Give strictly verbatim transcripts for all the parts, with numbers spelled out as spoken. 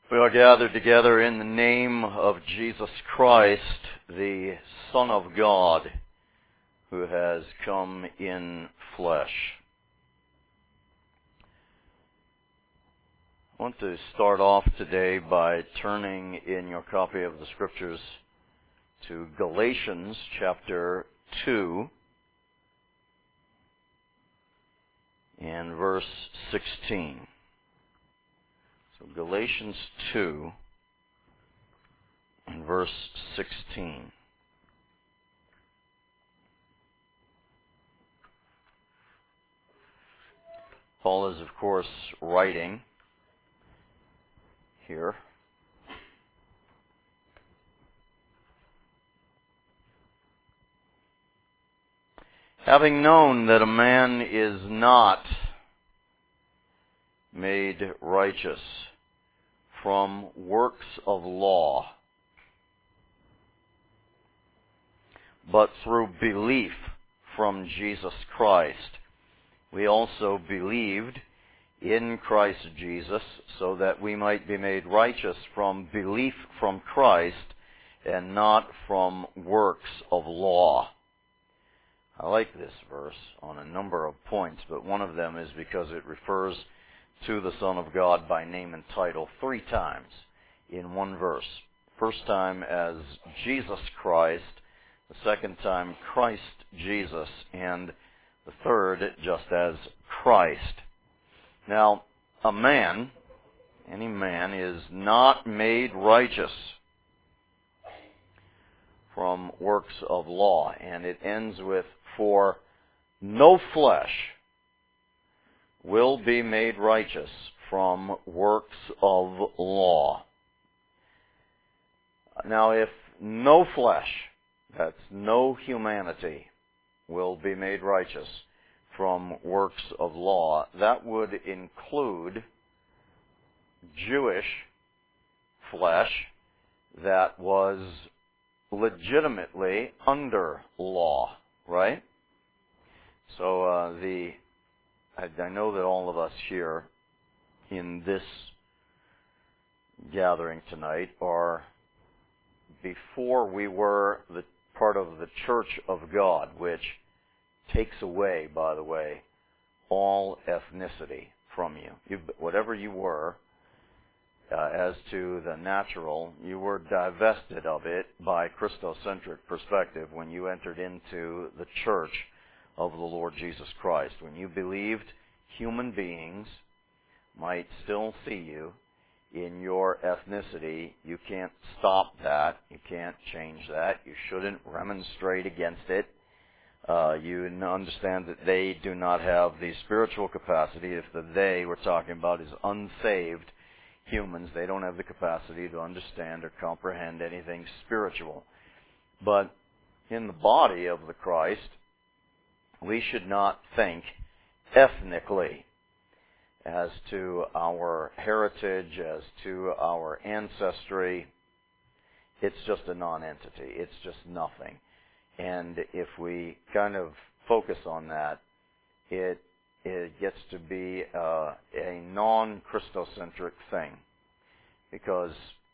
We are gathered together in the name of Jesus Christ, the Son of God, who has come in flesh. I want to start off today by turning in your copy of the Scriptures to Galatians chapter two and verse sixteen. So Galatians two and verse sixteen. Paul is, of course, writing here. Having known that a man is not made righteous from works of law, but through belief from Jesus Christ. We also believed in Christ Jesus so that we might be made righteous from belief from Christ and not from works of law. I like this verse on a number of points, but one of them is because it refers to the Son of God by name and title three times in one verse. First time as Jesus Christ, the second time Christ Jesus, and the third just as Christ. Now, a man, any man, is not made righteous from works of law, and it ends with, for no flesh will be made righteous from works of law. Now, if no flesh, that's no humanity, will be made righteous from works of law, that would include Jewish flesh that was legitimately under law, right? So uh, the I know that all of us here in this gathering tonight are, before we were the part of the Church of God, which takes away, by the way, all ethnicity from you. you whatever you were, uh, as to the natural, you were divested of it by Christocentric perspective when you entered into the church of the Lord Jesus Christ. When you believed human beings might still see you in your ethnicity, you can't stop that. You can't change that. You shouldn't remonstrate against it. Uh, you understand that they do not have the spiritual capacity. If the they we're talking about is unsaved humans, they don't have the capacity to understand or comprehend anything spiritual. But in the body of the Christ, we should not think ethnically as to our heritage, as to our ancestry. It's just a non-entity. It's just nothing. And if we kind of focus on that, it it gets to be uh, a non-Christocentric thing. Because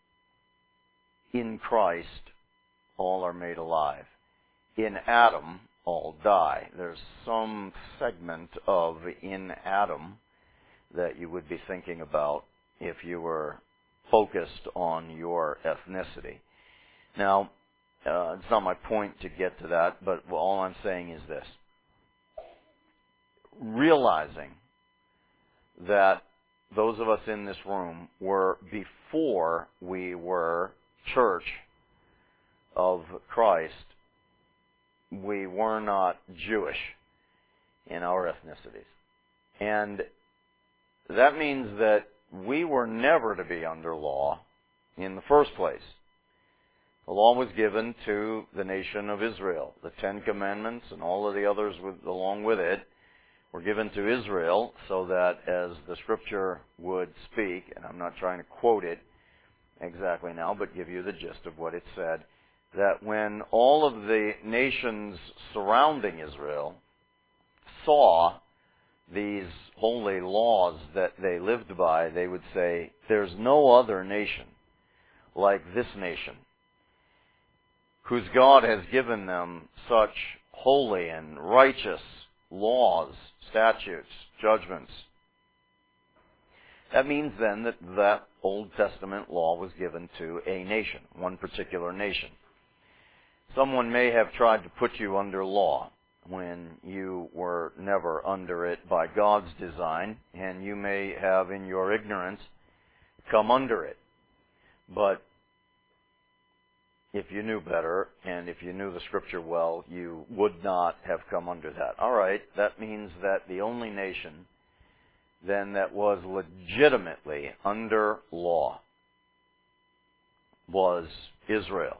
in Christ, all are made alive. In Adam, all die. There's some segment of in Adam that you would be thinking about if you were focused on your ethnicity. Now, uh, it's not my point to get to that, but all I'm saying is this. Realizing that those of us in this room were, before we were church of Christ, we were not Jewish in our ethnicities. And that means that we were never to be under law in the first place. The law was given to the nation of Israel. The Ten Commandments and all of the others with, along with it were given to Israel so that, as the Scripture would speak, and I'm not trying to quote it exactly now, but give you the gist of what it said, that when all of the nations surrounding Israel saw these holy laws that they lived by, they would say, there's no other nation like this nation, whose God has given them such holy and righteous laws, statutes, judgments. That means then that that Old Testament law was given to a nation, one particular nation. Someone may have tried to put you under law when you were never under it by God's design, and you may have, in your ignorance, come under it. But if you knew better, and if you knew the Scripture well, you would not have come under that. All right, that means that the only nation then that was legitimately under law was Israel.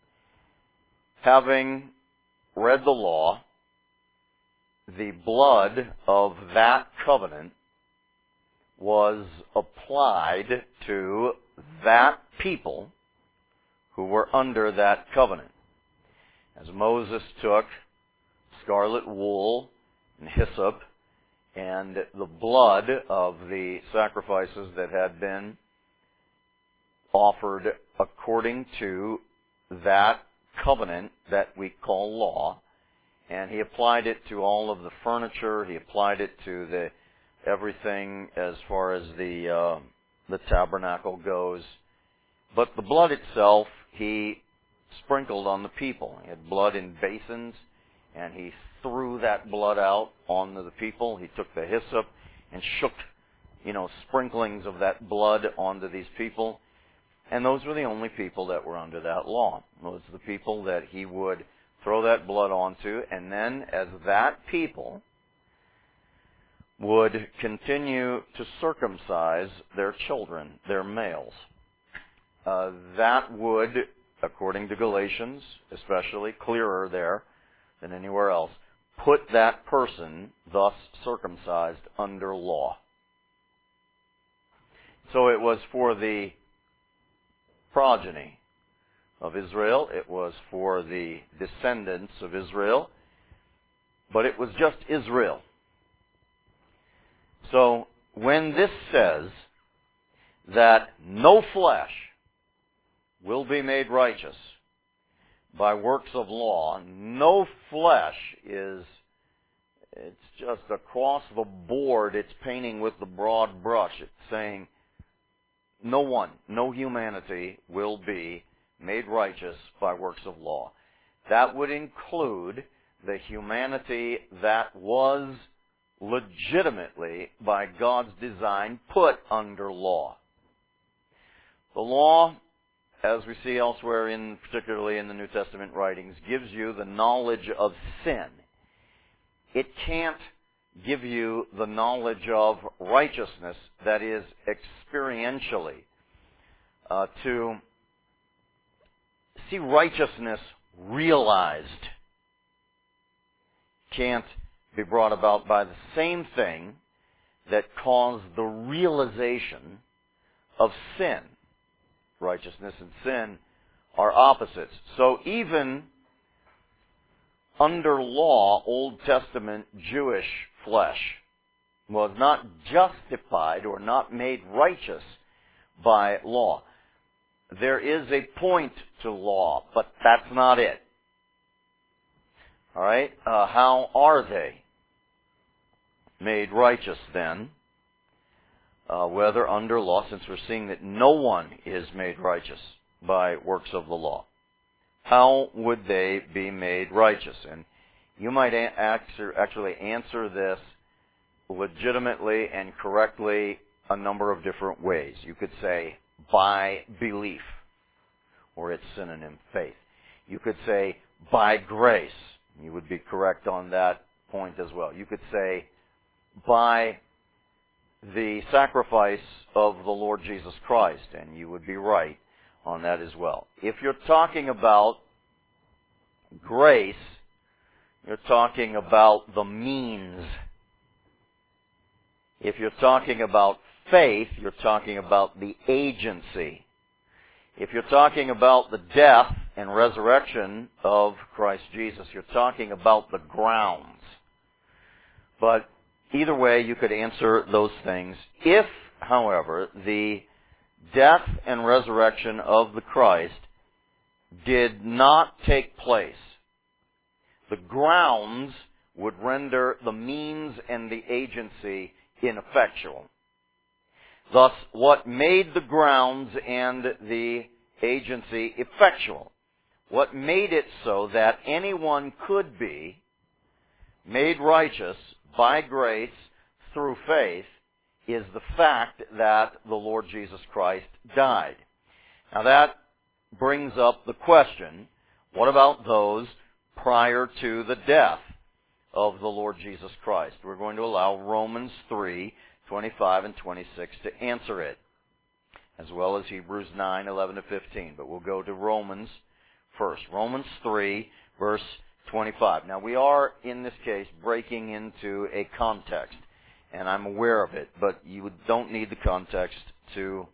Having read the law, the blood of that covenant was applied to that people who were under that covenant. As Moses took scarlet wool and hyssop and the blood of the sacrifices that had been offered according to that covenant that we call law, and he applied it to all of the furniture, he applied it to the everything as far as the uh, the tabernacle goes. But the blood itself, he sprinkled on the people. He had blood in basins, and he threw that blood out onto the people. He took the hyssop and shook, you know, sprinklings of that blood onto these people. And those were the only people that were under that law. Those were the people that he would throw that blood onto, and then as that people would continue to circumcise their children, their males, uh, that would, according to Galatians, especially clearer there than anywhere else, put that person, thus circumcised, under law. So it was for the progeny of Israel, it was for the descendants of Israel, but it was just Israel. So when this says that no flesh will be made righteous by works of law, no flesh is, it's just across the board, it's painting with the broad brush. It's saying no one, no humanity will be made righteous by works of law. That would include the humanity that was legitimately, by God's design, put under law. The law, as we see elsewhere, in particularly in the New Testament writings, gives you the knowledge of sin. It can't give you the knowledge of righteousness, that is, experientially. Uh, to see righteousness realized can't be brought about by the same thing that caused the realization of sin. Righteousness and sin are opposites. So even under law, Old Testament Jewish flesh was not justified or not made righteous by law. There is a point to law, but that's not it. All right? Uh, how are they made righteous then? Uh, whether under law, since we're seeing that no one is made righteous by works of the law. How would they be made righteous? And you might actually answer this legitimately and correctly a number of different ways. You could say, by belief, or its synonym, faith. You could say, by grace. You would be correct on that point as well. You could say, by the sacrifice of the Lord Jesus Christ, and you would be right on that as well. If you're talking about grace, you're talking about the means. If you're talking about faith, you're talking about the agency. If you're talking about the death and resurrection of Christ Jesus, you're talking about the grounds. But either way, you could answer those things. If, however, the death and resurrection of the Christ did not take place, the grounds would render the means and the agency ineffectual. Thus, what made the grounds and the agency effectual? What made it so that anyone could be made righteous by grace through faith is the fact that the Lord Jesus Christ died. Now that brings up the question, what about those prior to the death of the Lord Jesus Christ? We're going to allow Romans three, twenty-five and twenty-six to answer it, as well as Hebrews nine, eleven to fifteen. But we'll go to Romans first. Romans three, verse twenty-five. Now we are, in this case, breaking into a context, and I'm aware of it, but you don't need the context to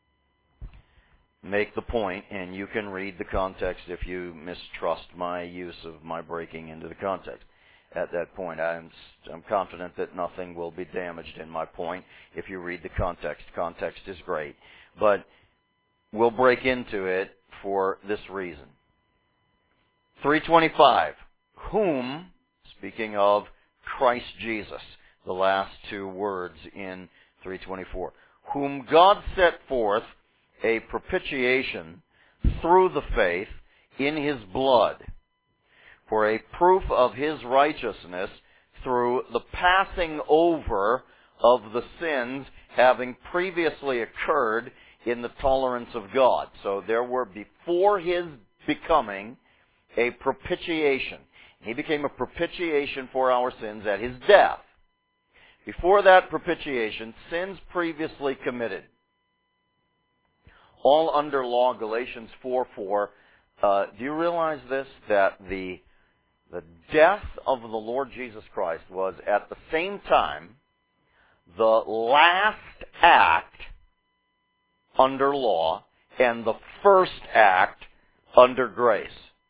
make the point, and you can read the context if you mistrust my use of my breaking into the context. At that point, I'm, I'm confident that nothing will be damaged in my point if you read the context. Context is great. But we'll break into it for this reason. three twenty-five. Whom, speaking of Christ Jesus, the last two words in three twenty-four, whom God set forth a propitiation through the faith in His blood, for a proof of His righteousness through the passing over of the sins having previously occurred in the tolerance of God. So there were, before His becoming a propitiation, He became a propitiation for our sins at His death. Before that propitiation, sins previously committed, all under law, Galatians four four. Uh, do you realize this? That the the death of the Lord Jesus Christ was at the same time the last act under law and the first act under grace.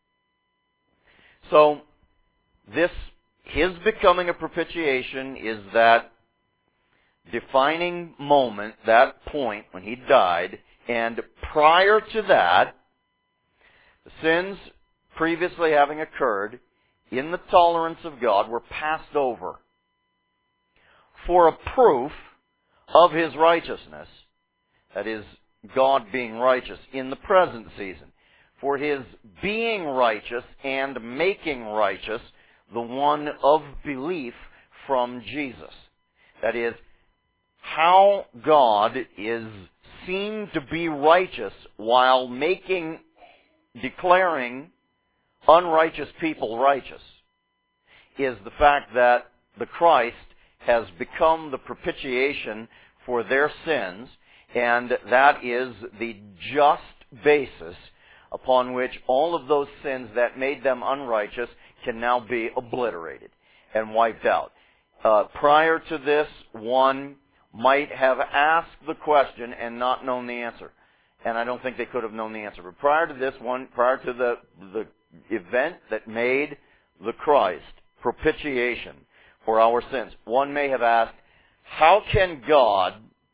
So this, His becoming a propitiation, is that defining moment, that point when He died. And prior to that, the sins previously having occurred in the tolerance of God were passed over for a proof of His righteousness, that is, God being righteous in the present season, for His being righteous and making righteous the one of belief from Jesus. That is, how God is seen to be righteous while making, declaring unrighteous people righteous, is the fact that the Christ has become the propitiation for their sins, and that is the just basis upon which all of those sins that made them unrighteous can now be obliterated and wiped out. Uh, prior to this, one might have asked the question and not known the answer. And I don't think they could have known the answer. But prior to this one, prior to the, the event that made the Christ propitiation for our sins, one may have asked, how can God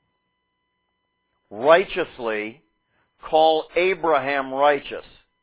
righteously call Abraham righteous?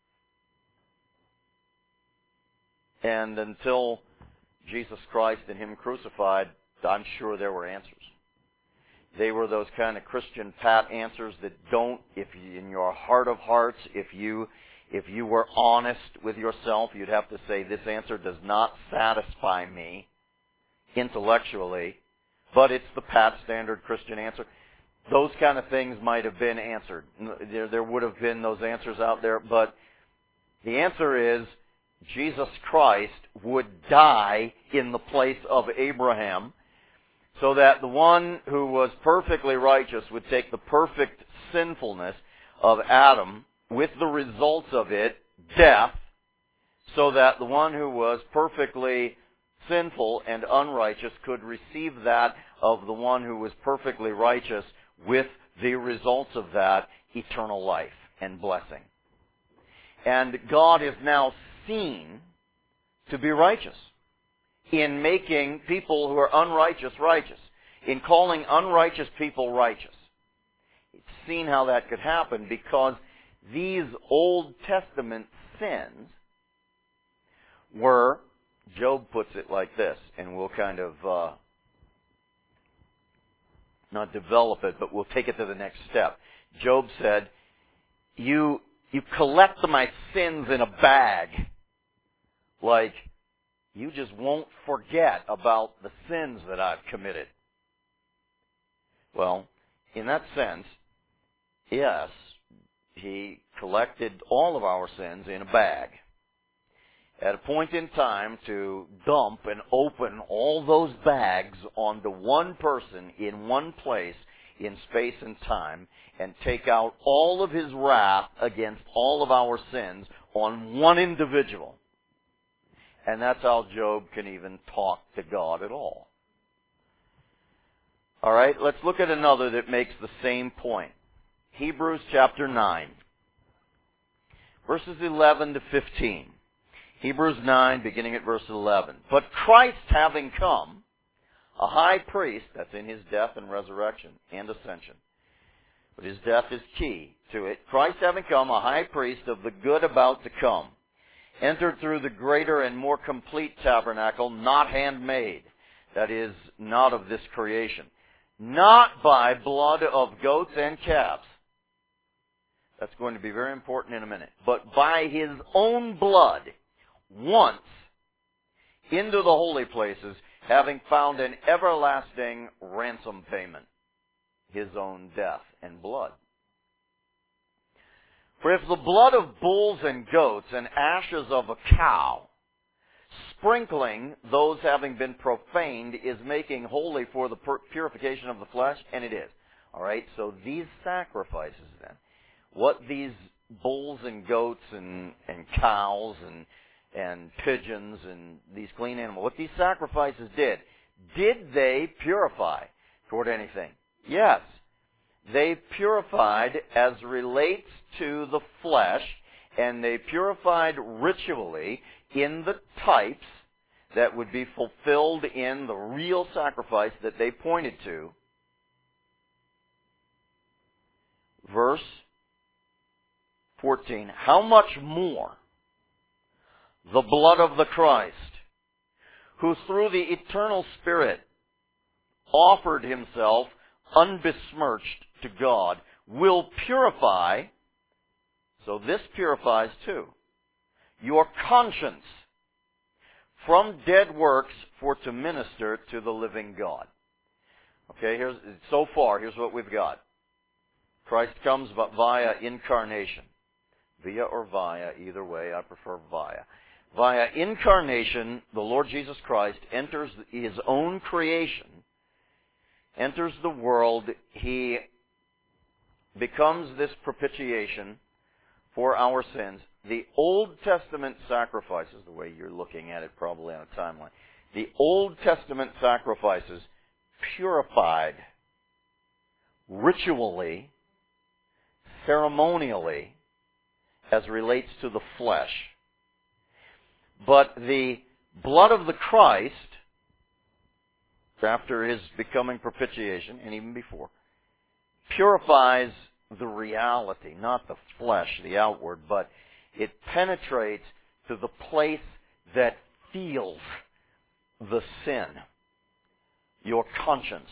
And until Jesus Christ and Him crucified, I'm sure there were answers. They were those kind of Christian pat answers that don't, if you, in your heart of hearts, if you if you were honest with yourself, you'd have to say, this answer does not satisfy me intellectually, but it's the pat standard Christian answer. Those kind of things might have been answered. There, there would have been those answers out there, but the answer is Jesus Christ would die in the place of Abraham, so that the one who was perfectly righteous would take the perfect sinfulness of Adam with the results of it, death, so that the one who was perfectly sinful and unrighteous could receive that of the one who was perfectly righteous with the results of that, eternal life and blessing. And God is now seen to be righteous. in making people who are unrighteous righteous, in calling unrighteous people righteous. It's seen how that could happen because these Old Testament sins were, Job puts it like this, and we'll kind of uh, not develop it, but we'll take it to the next step. Job said, you, you collect my sins in a bag, like you just won't forget about the sins that I've committed. Well, in that sense, yes, he collected all of our sins in a bag. At a point in time to dump and open all those bags onto one person in one place in space and time and take out all of his wrath against all of our sins on one individual. And that's how Job can even talk to God at all. All right, let's look at another that makes the same point. Hebrews chapter nine, verses eleven to fifteen. Hebrews nine, beginning at verse eleven. But Christ having come, a high priest, that's in his death and resurrection and ascension, but his death is key to it. Christ having come, a high priest of the good about to come, entered through the greater and more complete tabernacle, not handmade, that is, not of this creation, not by blood of goats and calves. That's going to be very important in a minute. But by his own blood, once into the holy places, having found an everlasting ransom payment, his own death and blood. For if the blood of bulls and goats and ashes of a cow, sprinkling those having been profaned, is making holy for the purification of the flesh, and it is. All right, so these sacrifices then, what these bulls and goats and, and cows and and pigeons and these clean animals, what these sacrifices did, did they purify toward anything? Yes. They purified as relates to the flesh, and they purified ritually in the types that would be fulfilled in the real sacrifice that they pointed to. Verse fourteen, how much more the blood of the Christ, who through the eternal Spirit offered himself unbesmirched to God, will purify, so this purifies too, your conscience from dead works for to minister to the living God. Okay, here's, so far, here's what we've got. Christ comes but via incarnation. Via or via, either way, I prefer via. Via incarnation, the Lord Jesus Christ enters his own creation, enters the world. He becomes this propitiation for our sins. The Old Testament sacrifices, the way you're looking at it probably on a timeline, the Old Testament sacrifices purified ritually, ceremonially, as relates to the flesh. But the blood of the Christ, after his becoming propitiation, and even before, purifies the reality, not the flesh, the outward, but it penetrates to the place that feels the sin, your conscience.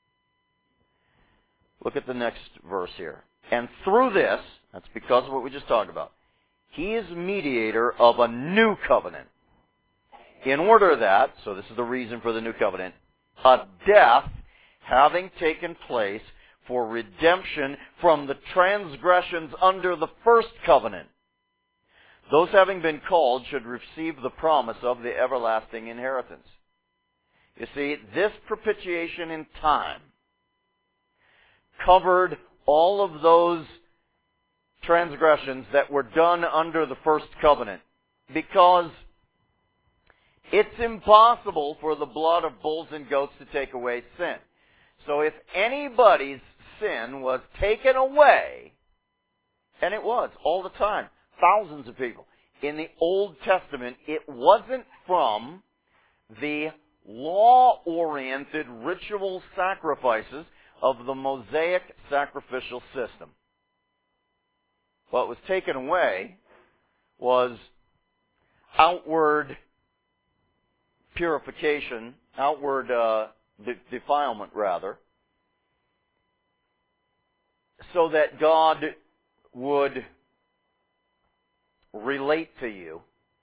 Look at the next verse here. And through this, that's because of what we just talked about, he is mediator of a new covenant. In order that, so this is the reason for the new covenant, a death having taken place for redemption from the transgressions under the first covenant, those having been called should receive the promise of the everlasting inheritance. You see, this propitiation in time covered all of those transgressions that were done under the first covenant, because it's impossible for the blood of bulls and goats to take away sin. So if anybody's sin was taken away, and it was all the time, thousands of people, in the Old Testament, it wasn't from the law-oriented ritual sacrifices of the Mosaic sacrificial system. What was taken away was outward purification, outward uh, de- defilement, rather, so that God would relate to you.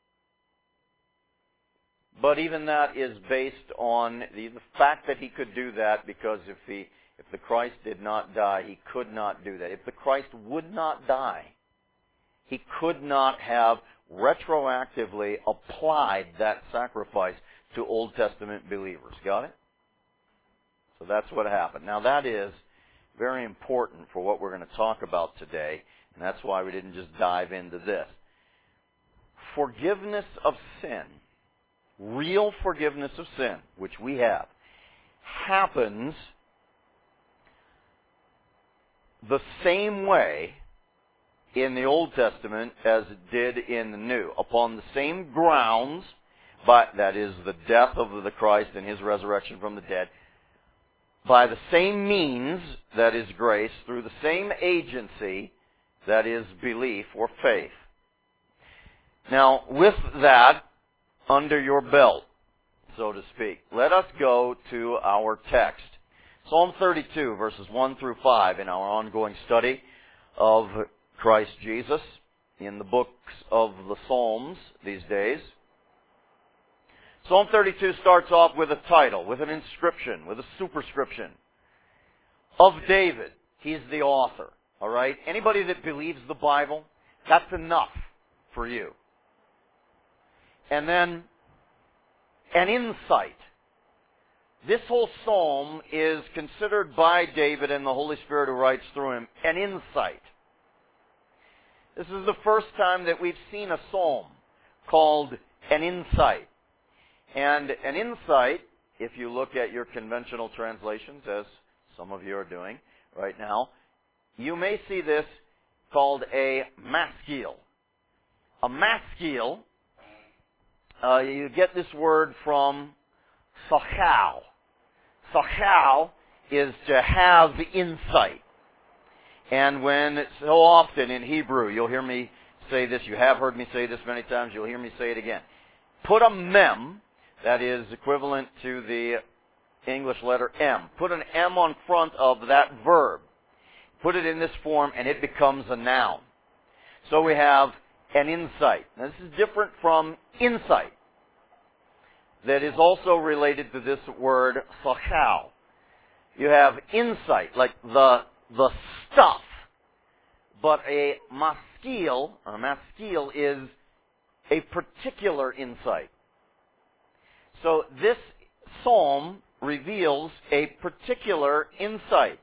But even that is based on the, the fact that He could do that, because if he, if the Christ did not die, He could not do that. If the Christ would not die, He could not have retroactively applied that sacrifice to Old Testament believers. Got it? So that's what happened. Now that is very important for what we're going to talk about today, and that's why we didn't just dive into this. Forgiveness of sin, real forgiveness of sin, which we have, happens the same way in the Old Testament as it did in the New, upon the same grounds, but that is the death of the Christ and His resurrection from the dead, by the same means, that is grace, through the same agency, that is belief or faith. Now, with that under your belt, so to speak, let us go to our text. Psalm thirty-two, verses one through five, in our ongoing study of Christ Jesus in the books of the Psalms these days. Psalm thirty-two starts off with a title, with an inscription, with a superscription. Of David. He's the author. All right? Anybody that believes the Bible, that's enough for you. And then, an insight. This whole psalm is considered by David and the Holy Spirit who writes through him an insight. This is the first time that we've seen a psalm called an insight. And an insight, if you look at your conventional translations, as some of you are doing right now, you may see this called a maskil. A maskil, uh, you get this word from sachal. Sachal is to have insight. And when so often in Hebrew, you'll hear me say this, you have heard me say this many times, you'll hear me say it again. Put a mem, that is equivalent to the English letter M. Put an M on front of that verb. Put it in this form and it becomes a noun. So we have an insight. Now this is different from insight, that is also related to this word sachal. You have insight, like the the stuff. But a maskil, a maskil is a particular insight. So this psalm reveals a particular insight.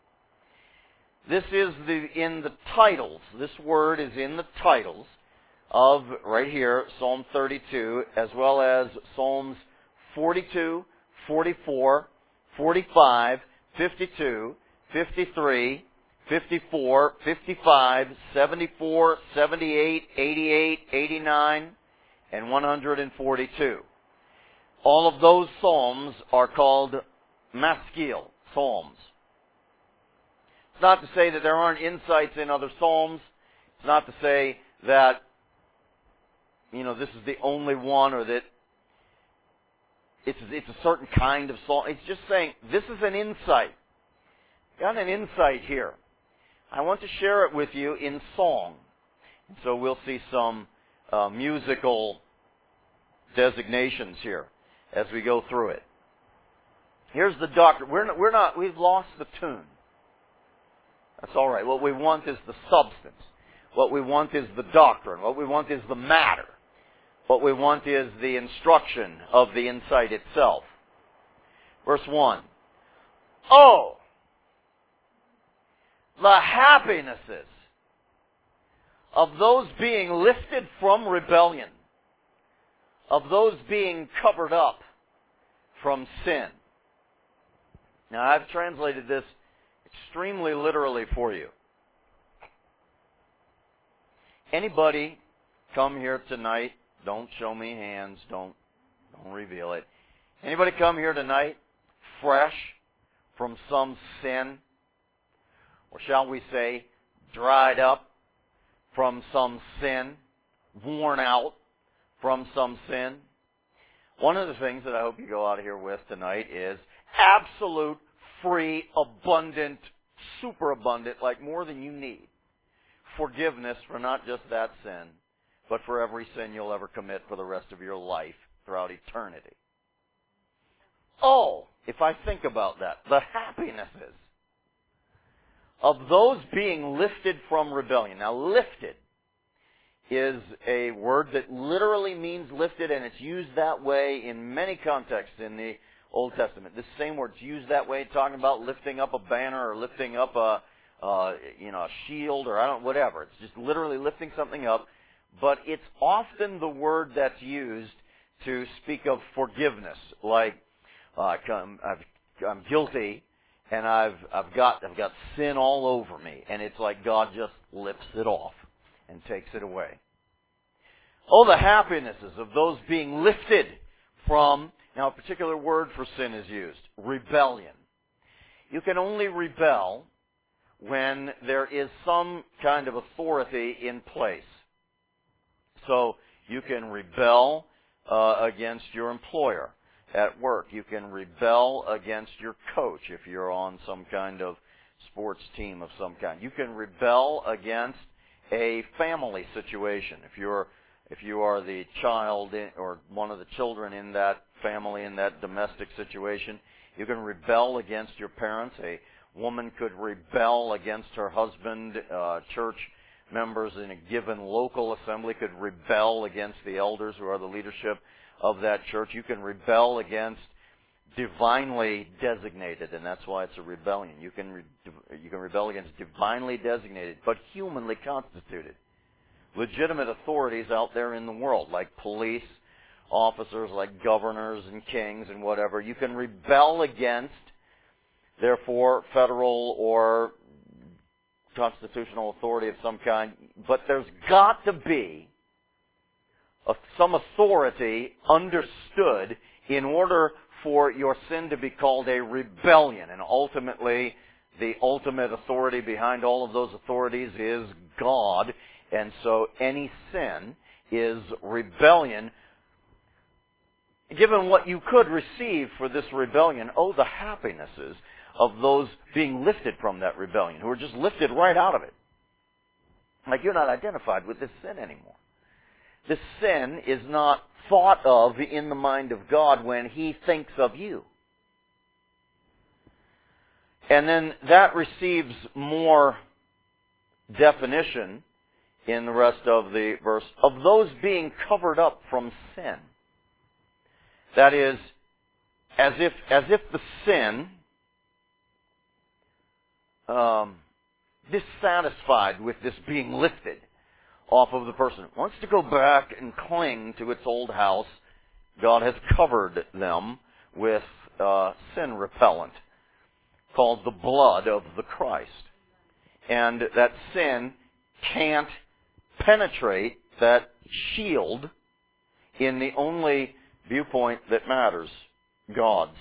This is the in the titles. This word is in the titles of, right here, Psalm thirty-two, as well as Psalms forty-two, forty-four, forty-five, fifty-two, fifty-three, fifty-four, fifty-five, seventy-four, seventy-eight, eighty-eight, eighty-nine, and one hundred forty-two. All of those psalms are called maskil psalms. It's not to say that there aren't insights in other psalms. It's not to say that, you know, this is the only one, or that it's it's a certain kind of psalm. It's just saying this is an insight. Got an insight here. I want to share it with you in song. So we'll see some uh, musical designations here as we go through it. Here's the doctrine. We're not, we're not, we've lost the tune. That's all right. What we want is the substance. What we want is the doctrine. What we want is the matter. What we want is the instruction of the insight itself. Verse one. Oh, the happinesses of those being lifted from rebellion, of those being covered up from sin. Now, I've translated this extremely literally for you. Anybody come here tonight, don't show me hands, don't, don't reveal it. Anybody come here tonight fresh from some sin? Or shall we say, dried up from some sin? Worn out from some sin? One of the things that I hope you go out of here with tonight is absolute, free, abundant, superabundant, like more than you need, forgiveness for not just that sin, but for every sin you'll ever commit for the rest of your life throughout eternity. Oh, if I think about that, the happinesses of those being lifted from rebellion. Now, lifted is a word that literally means lifted, and it's used that way in many contexts in the Old Testament. This same word's used that way, talking about lifting up a banner or lifting up a, uh, you know, a shield or I don't, whatever. It's just literally lifting something up. But it's often the word that's used to speak of forgiveness, like uh, I'm, I'm guilty and I've I've got I've got sin all over me, and it's like God just lifts it off and takes it away. Oh, the happinesses of those being lifted from, now a particular word for sin is used, rebellion. You can only rebel when there is some kind of authority in place. So you can rebel uh, against your employer at work. You can rebel against your coach if you're on some kind of sports team of some kind. You can rebel against a family situation. If you're if you are the child in, or one of the children in that family, in that domestic situation, you can rebel against your parents. A woman could rebel against her husband. Uh, church members in a given local assembly could rebel against the elders who are the leadership of that church. You can rebel against divinely designated, and that's why it's a rebellion. You can re- you can rebel against divinely designated, but humanly constituted, legitimate authorities out there in the world, like police officers, like governors and kings and whatever. You can rebel against, therefore, federal or constitutional authority of some kind, but there's got to be a, some authority understood in order for your sin to be called a rebellion. And ultimately, the ultimate authority behind all of those authorities is God. And so any sin is rebellion. Given what you could receive for this rebellion, oh, the happinesses of those being lifted from that rebellion, who are just lifted right out of it. Like, you're not identified with this sin anymore. This sin is not thought of in the mind of God when He thinks of you. And then that receives more definition in the rest of the verse, of those being covered up from sin. That is, as if as if the sin, um, dissatisfied with this being lifted off of the person, wants to go back and cling to its old house. God has covered them with uh, sin repellent called the blood of the Christ. And that sin can't penetrate that shield in the only viewpoint that matters, God's.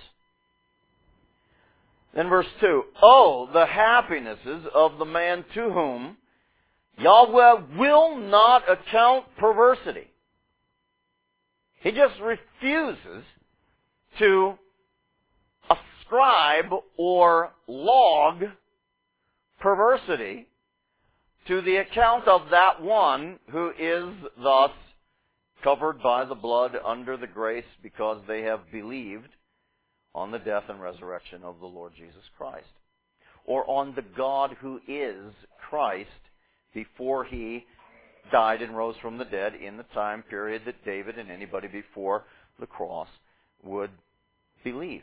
Then verse two, oh, the happinesses of the man to whom Yahweh will not account perversity. He just refuses to ascribe or log perversity to the account of that one who is thus covered by the blood under the grace because they have believed on the death and resurrection of the Lord Jesus Christ, or on the God who is Christ before He died and rose from the dead in the time period that David and anybody before the cross would believe.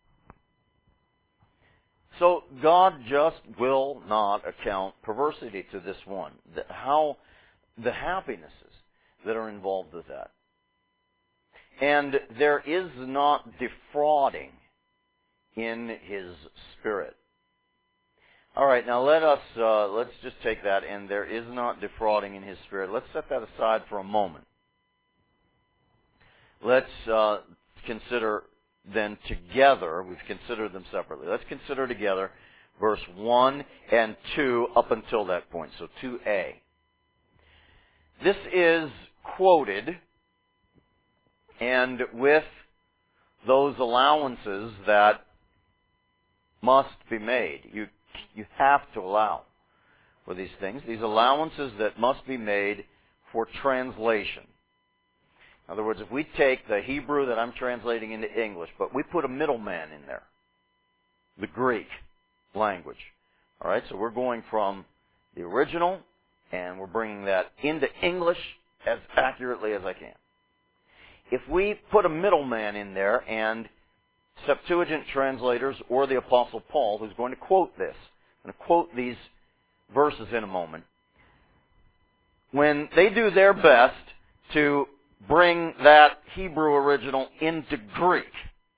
So God just will not account perversity to this one. The, how the happinesses that are involved with that. And there is not defrauding in His Spirit. All right, now let us, uh, let's just take that, and there is not defrauding in His Spirit. Let's set that aside for a moment. Let's uh, consider then together, we've considered them separately. Let's consider together verse one and two up until that point. So two A. This is quoted, and with those allowances that must be made. You, you have to allow for these things. These allowances that must be made for translation. In other words, if we take the Hebrew that I'm translating into English, but we put a middleman in there, the Greek language. All right, so we're going from the original, and we're bringing that into English as accurately as I can. If we put a middleman in there, and Septuagint translators or the Apostle Paul, who's going to quote this, I'm going to quote these verses in a moment, when they do their best to bring that Hebrew original into Greek,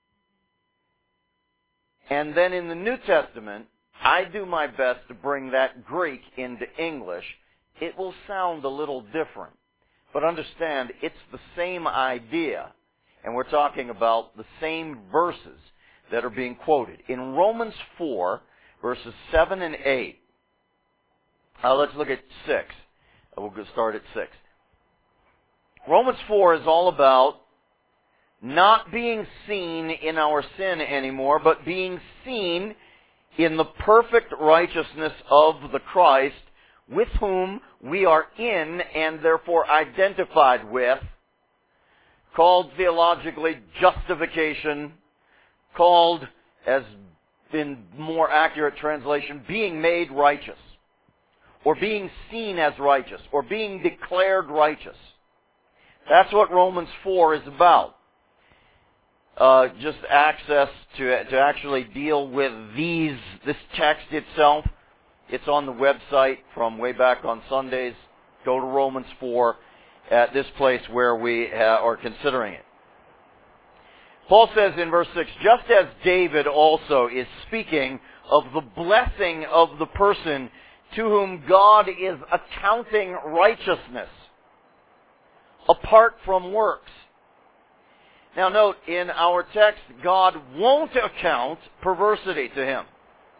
and then in the New Testament, I do my best to bring that Greek into English, it will sound a little different. But understand, it's the same idea. And we're talking about the same verses that are being quoted. In Romans four, verses seven and eight, uh, let's look at six. We'll start at six. Romans four is all about not being seen in our sin anymore, but being seen in the perfect righteousness of the Christ, with whom we are in and therefore identified with, called theologically justification, called, as in more accurate translation, being made righteous, or being seen as righteous, or being declared righteous. That's what Romans four is about. Uh, just access to to actually deal with these this text itself. It's on the website from way back on Sundays. Go to Romans four at this place where we uh, are considering it. Paul says in verse six, just as David also is speaking of the blessing of the person to whom God is accounting righteousness apart from works. Now note, in our text, God won't account perversity to him.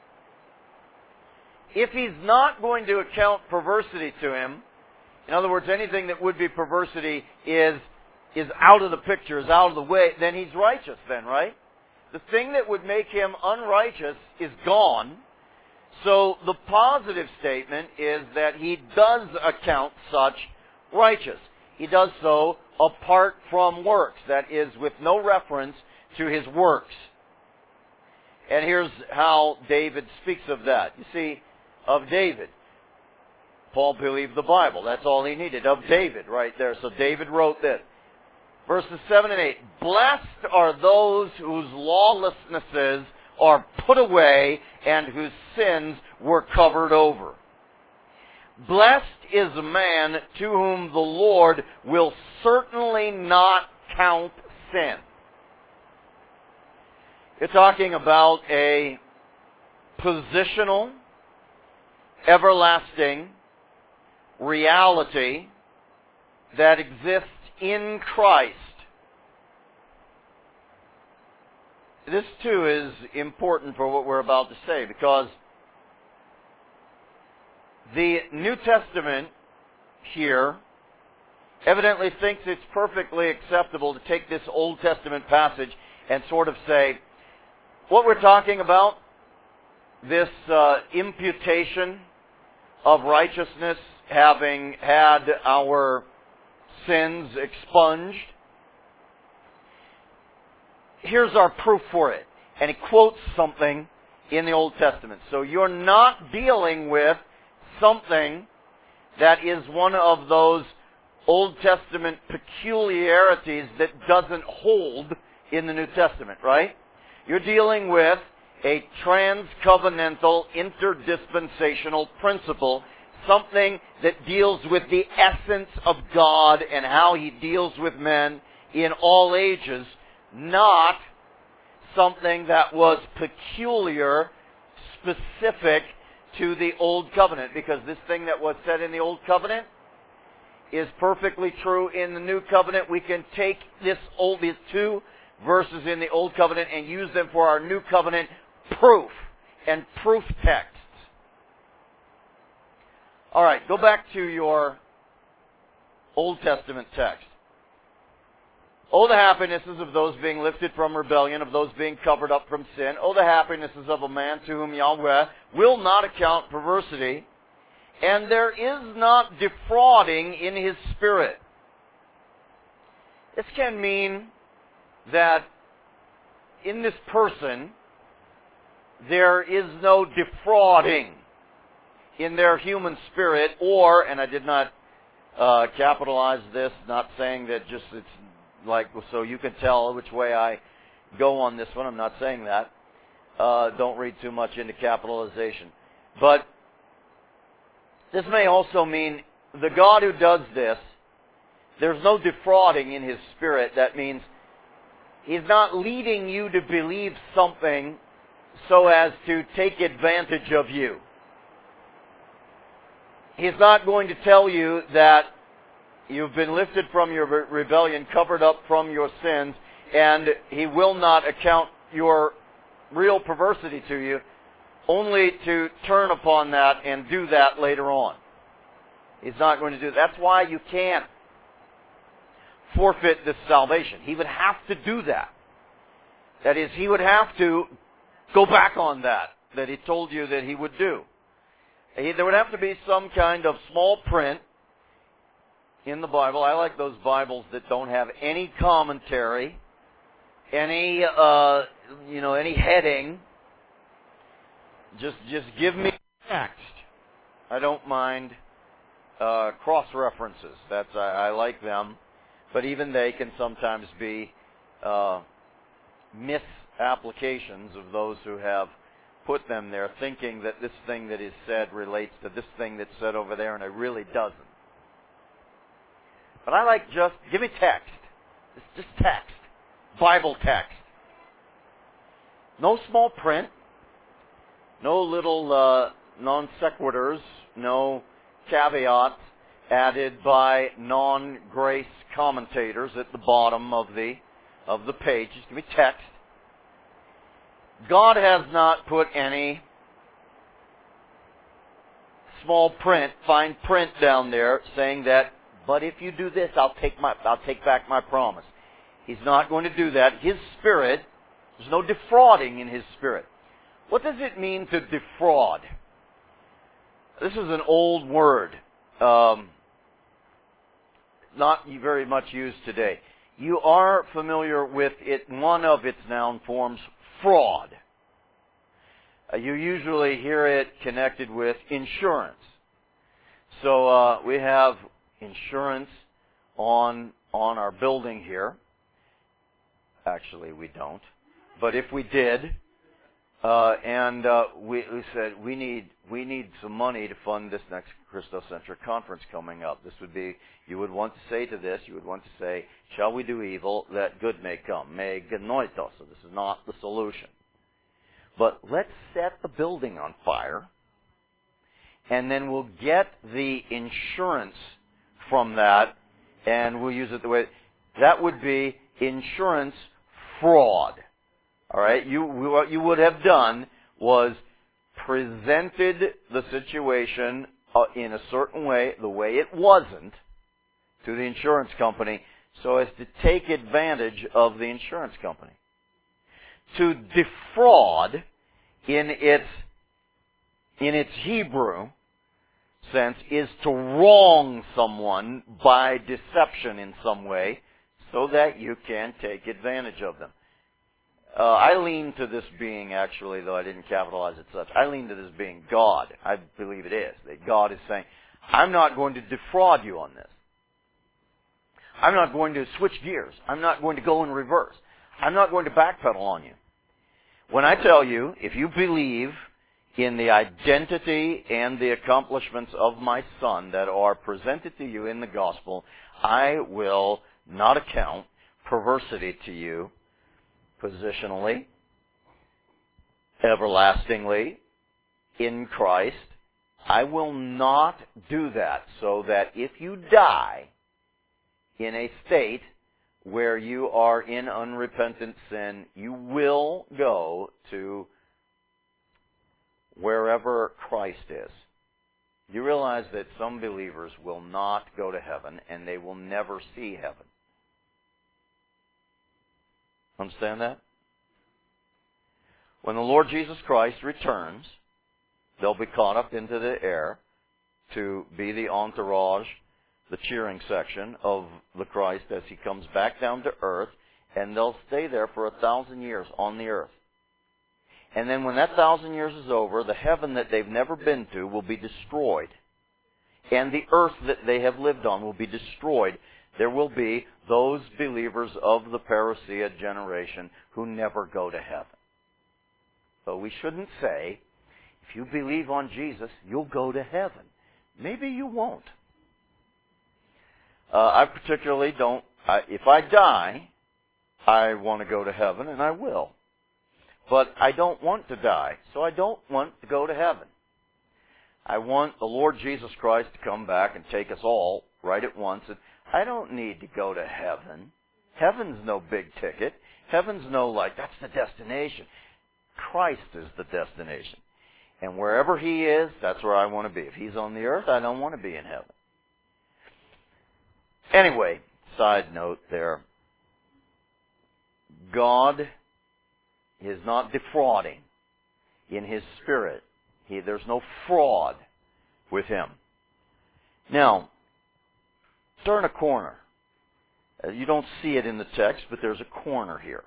If he's not going to account perversity to him, in other words, anything that would be perversity is, is out of the picture, is out of the way, then he's righteous then, right? The thing that would make him unrighteous is gone. So the positive statement is that he does account such righteous. He does so apart from works. That is, with no reference to his works. And here's how David speaks of that. You see, of David, Paul believed the Bible. That's all he needed. Of David, right there. So David wrote this. Verses seven and eight. Blessed are those whose lawlessnesses are put away and whose sins were covered over. Blessed is a man to whom the Lord will certainly not count sin. You're talking about a positional, everlasting reality that exists in Christ. This too is important for what we're about to say, because the New Testament here evidently thinks it's perfectly acceptable to take this Old Testament passage and sort of say, what we're talking about, this uh, imputation of righteousness, having had our sins expunged, here's our proof for it. And he quotes something in the Old Testament. So you're not dealing with something that is one of those Old Testament peculiarities that doesn't hold in the New Testament, right? You're dealing with a trans-covenantal, interdispensational principle, something that deals with the essence of God and how He deals with men in all ages, not something that was peculiar, specific to the Old Covenant, because this thing that was said in the Old Covenant is perfectly true in the New Covenant. We can take this old, these two verses in the Old Covenant and use them for our New Covenant proof and proof texts. All right, go back to your Old Testament text. Oh, the happinesses of those being lifted from rebellion, of those being covered up from sin. Oh, the happinesses of a man to whom Yahweh will not account perversity, and there is not defrauding in his spirit. This can mean that in this person, there is no defrauding in their human spirit, or, and I did not uh, capitalize this, not saying that just it's like, so you can tell which way I go on this one. I'm not saying that. Uh, don't read too much into capitalization. But this may also mean the God who does this, there's no defrauding in his spirit. That means he's not leading you to believe something so as to take advantage of you. He's not going to tell you that you've been lifted from your rebellion, covered up from your sins, and he will not account your real perversity to you, only to turn upon that and do that later on. He's not going to do that. That's why you can't forfeit this salvation. He would have to do that. That is, he would have to go back on that, that he told you that he would do. There would have to be some kind of small print in the Bible. I like those Bibles that don't have any commentary, any, uh, you know, any heading. Just, just give me text. I don't mind uh, cross references. That's I, I like them, but even they can sometimes be uh, misapplications of those who have put them there, thinking that this thing that is said relates to this thing that's said over there, and it really doesn't. But I like just, give me text. It's just text. Bible text. No small print. No little uh, non sequiturs. No caveats added by non-grace commentators at the bottom of the of the page. Just give me text. God has not put any small print, fine print down there saying that, but if you do this, I'll take my, I'll take back my promise. He's not going to do that. His Spirit, there's no defrauding in His Spirit. What does it mean to defraud? This is an old word, um, not very much used today. You are familiar with it, one of its noun forms, fraud. Uh, you usually hear it connected with insurance. So uh, we have insurance on on our building here. Actually, we don't. But if we did, uh, and uh, we, we said we need we need some money to fund this next Christocentric conference coming up. This would be, you would want to say to this, you would want to say, shall we do evil that good may come? Me genoito. So this is not the solution. But let's set the building on fire, and then we'll get the insurance from that, and we'll use it the way, that would be insurance fraud. All right? You, what you would have done was presented the situation uh, in a certain way, the way it wasn't, to the insurance company, so as to take advantage of the insurance company. To defraud, in its in its Hebrew sense, is to wrong someone by deception in some way, so that you can take advantage of them. Uh, I lean to this being, actually, though I didn't capitalize it such, I lean to this being God. I believe it is. That God is saying, I'm not going to defraud you on this. I'm not going to switch gears. I'm not going to go in reverse. I'm not going to backpedal on you. When I tell you, if you believe in the identity and the accomplishments of my Son that are presented to you in the gospel, I will not account perversity to you positionally, everlastingly, in Christ. I will not do that, so that if you die in a state where you are in unrepentant sin, you will go to wherever Christ is. You realize that some believers will not go to heaven and they will never see heaven. Understand that? When the Lord Jesus Christ returns, they'll be caught up into the air to be the entourage, the cheering section of the Christ as He comes back down to earth, and they'll stay there for a thousand years on the earth. And then when that thousand years is over, the heaven that they've never been to will be destroyed. And the earth that they have lived on will be destroyed. There will be those believers of the parousia generation who never go to heaven. So we shouldn't say, if you believe on Jesus, you'll go to heaven. Maybe you won't. Uh, I particularly don't, I, if I die, I want to go to heaven, and I will. But I don't want to die, so I don't want to go to heaven. I want the Lord Jesus Christ to come back and take us all right at once. And I don't need to go to heaven. Heaven's no big ticket. Heaven's no like, that's the destination. Christ is the destination. And wherever He is, that's where I want to be. If He's on the earth, I don't want to be in heaven. Anyway, side note there. God is not defrauding in His Spirit. He, there's no fraud with Him. Now, turn a corner. Uh, you don't see it in the text, but there's a corner here.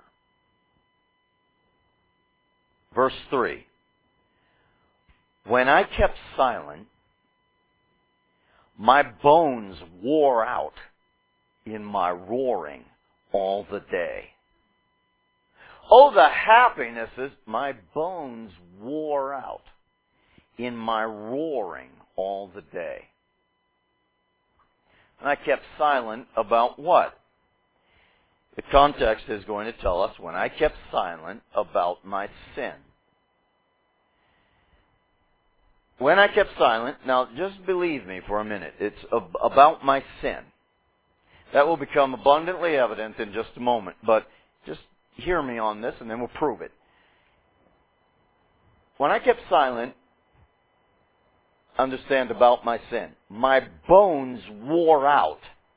Verse three. When I kept silent, my bones wore out in my roaring all the day. Oh, the happinesses, my bones wore out in my roaring all the day. And I kept silent about what? The context is going to tell us when I kept silent about my sin. When I kept silent, now just believe me for a minute, it's ab- about my sin. That will become abundantly evident in just a moment, but just hear me on this and then we'll prove it. When I kept silent, understand about my sin, my bones wore out.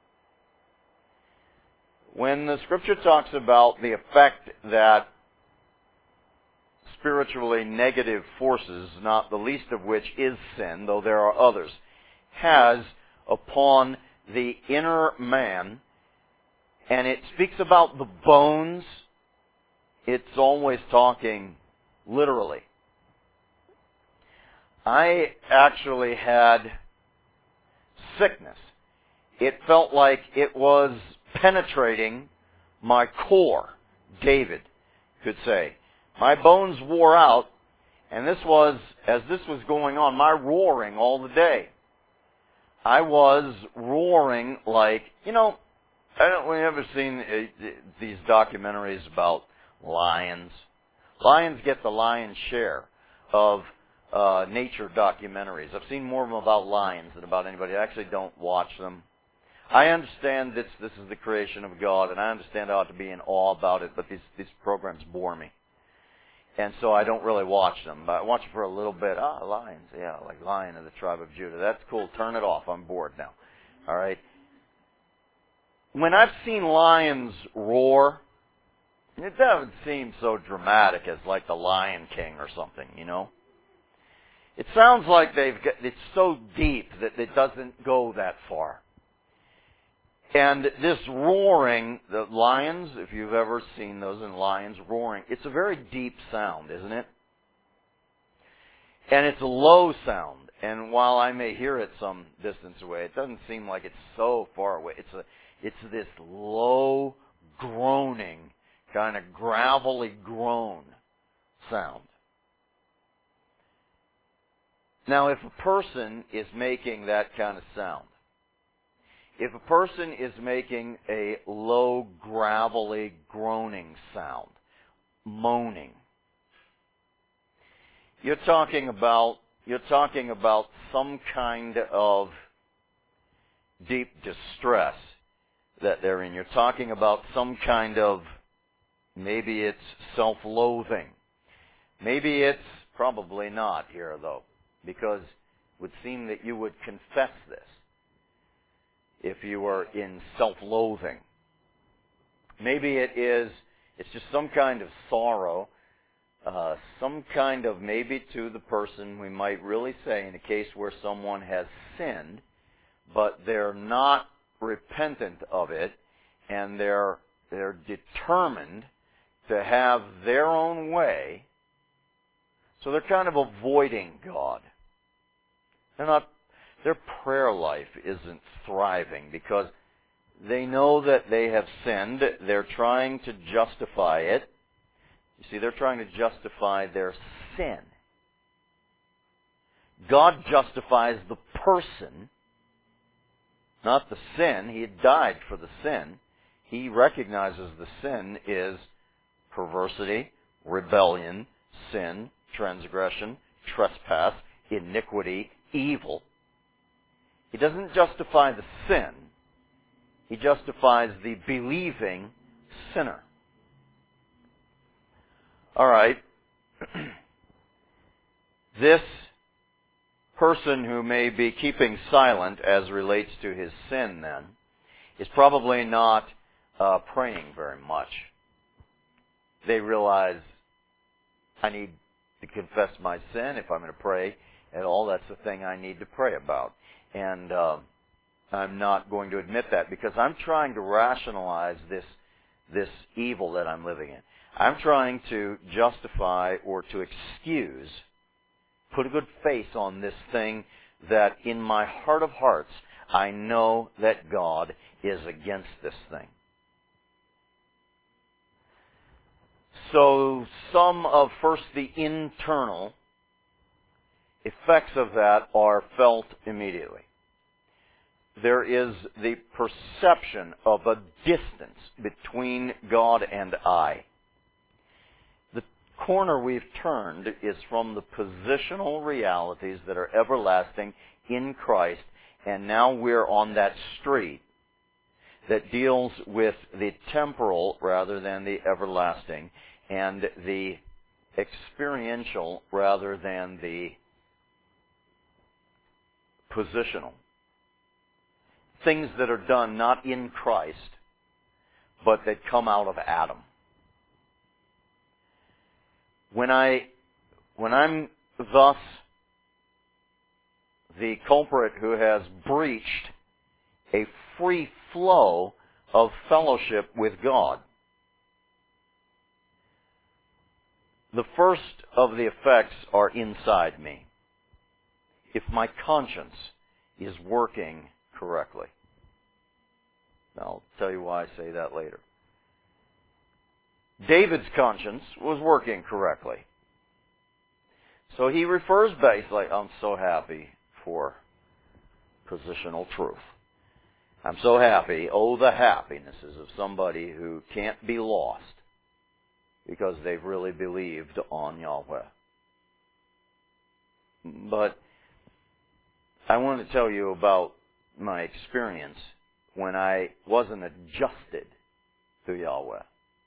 When the Scripture talks about the effect that spiritually negative forces, not the least of which is sin, though there are others, has upon the inner man, and it speaks about the bones, it's always talking literally. I actually had sickness. It felt like it was penetrating my core, David could say. My bones wore out, and this was, as this was going on, my roaring all the day. I was roaring like, you know, I don't, we ever seen uh, these documentaries about lions? Lions get the lion's share of uh, nature documentaries. I've seen more of them about lions than about anybody. I actually don't watch them. I understand this, this is the creation of God, and I understand I ought to be in awe about it, but these, these programs bore me. And so I don't really watch them. But I watch it for a little bit. Ah, lions. Yeah, like Lion of the tribe of Judah. That's cool. Turn it off. I'm bored now. All right. When I've seen lions roar, it doesn't seem so dramatic as like the Lion King or something, you know. It sounds like they've got, it's so deep that it doesn't go that far. And this roaring, the lions, if you've ever seen those in lions roaring, it's a very deep sound, isn't it? And it's a low sound. And while I may hear it some distance away, it doesn't seem like it's so far away. It's a, it's this low, groaning, kind of gravelly groan sound. Now, if a person is making that kind of sound, if a person is making a low, gravelly, groaning sound, moaning, you're talking about you're talking about some kind of deep distress that they're in. You're talking about some kind of, maybe it's self-loathing. Maybe it's probably not here, though, because it would seem that you would confess this if you were in self-loathing. Maybe it is, it's just some kind of sorrow, uh, some kind of, maybe to the person, we might really say, in a case where someone has sinned, but they're not repentant of it, and they're they're determined to have their own way, so they're kind of avoiding God. They're not, their prayer life isn't thriving because they know that they have sinned. They're trying to justify it. You see, they're trying to justify their sin. God justifies the person, not the sin. He had died for the sin. He recognizes the sin is perversity, rebellion, sin, transgression, trespass, iniquity, evil. He doesn't justify the sin. He justifies the believing sinner. All right. This person who may be keeping silent as relates to his sin, then, is probably not uh, praying very much. They realize, I need to confess my sin if I'm going to pray at all. That's the thing I need to pray about. And uh, I'm not going to admit that because I'm trying to rationalize this this evil that I'm living in. I'm trying to justify or to excuse, put a good face on this thing that in my heart of hearts, I know that God is against this thing. So some of first the internal effects of that are felt immediately. There is the perception of a distance between God and I. The corner we've turned is from the positional realities that are everlasting in Christ, and now we're on that street that deals with the temporal rather than the everlasting, and the experiential rather than the positional. Things that are done not in Christ, but that come out of Adam. When I, when I'm thus the culprit who has breached a free flow of fellowship with God, the first of the effects are inside me. If my conscience is working correctly. I'll tell you why I say that later. David's conscience was working correctly. So he refers back, he's like, I'm so happy for positional truth. I'm so happy. Oh, the happinesses of somebody who can't be lost because they've really believed on Yahweh. But I want to tell you about my experience when I wasn't adjusted to Yahweh.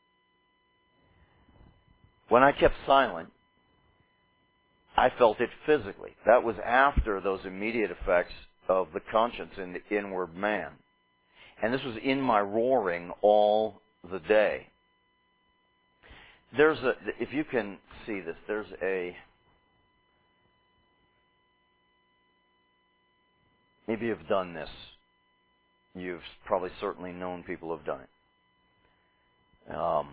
When I kept silent, I felt it physically. That was after those immediate effects of the conscience in the inward man. And this was in my roaring all the day. There's a, if you can see this, there's a, maybe you've done this. You've probably certainly known people who have done it. Um,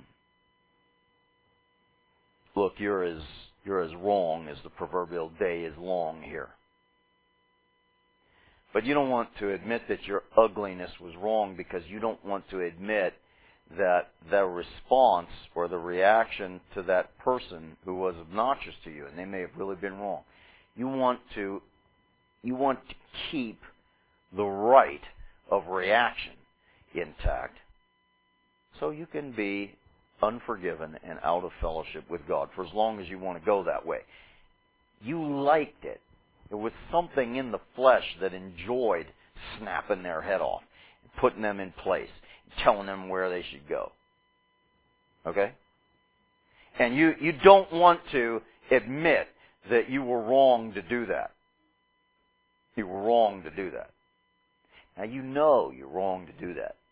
look, you're as you're as wrong as the proverbial day is long here. But you don't want to admit that your ugliness was wrong because you don't want to admit that the response or the reaction to that person who was obnoxious to you, and they may have really been wrong, you want to you want to keep the right of reaction intact so you can be unforgiven and out of fellowship with God for as long as you want to go that way. You liked it. There was something in the flesh that enjoyed snapping their head off. putting them in place, telling them where they should go. Okay? And you, you don't want to admit that you were wrong to do that. You were wrong to do that. Now you know you're wrong to do that.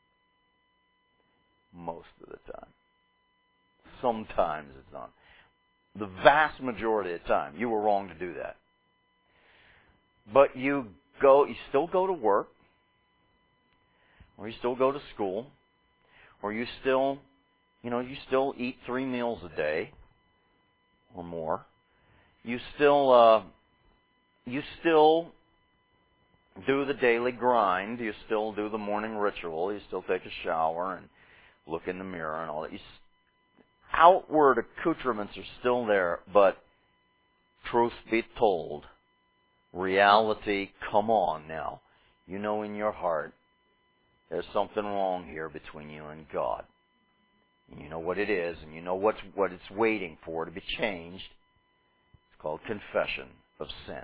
Most of the time. Sometimes it's not. The vast majority of the time, you were wrong to do that. But you go, you still go to work, or you still go to school, or you still, you know, you still eat three meals a day, or more. You still, uh, you still do the daily grind. You still do the morning ritual. You still take a shower and look in the mirror and all that. You, outward accoutrements are still there, but truth be told, reality, come on now. You know in your heart there's something wrong here between you and God. And you know what it is, and you know what's, what it's waiting for to be changed. It's called confession of sin.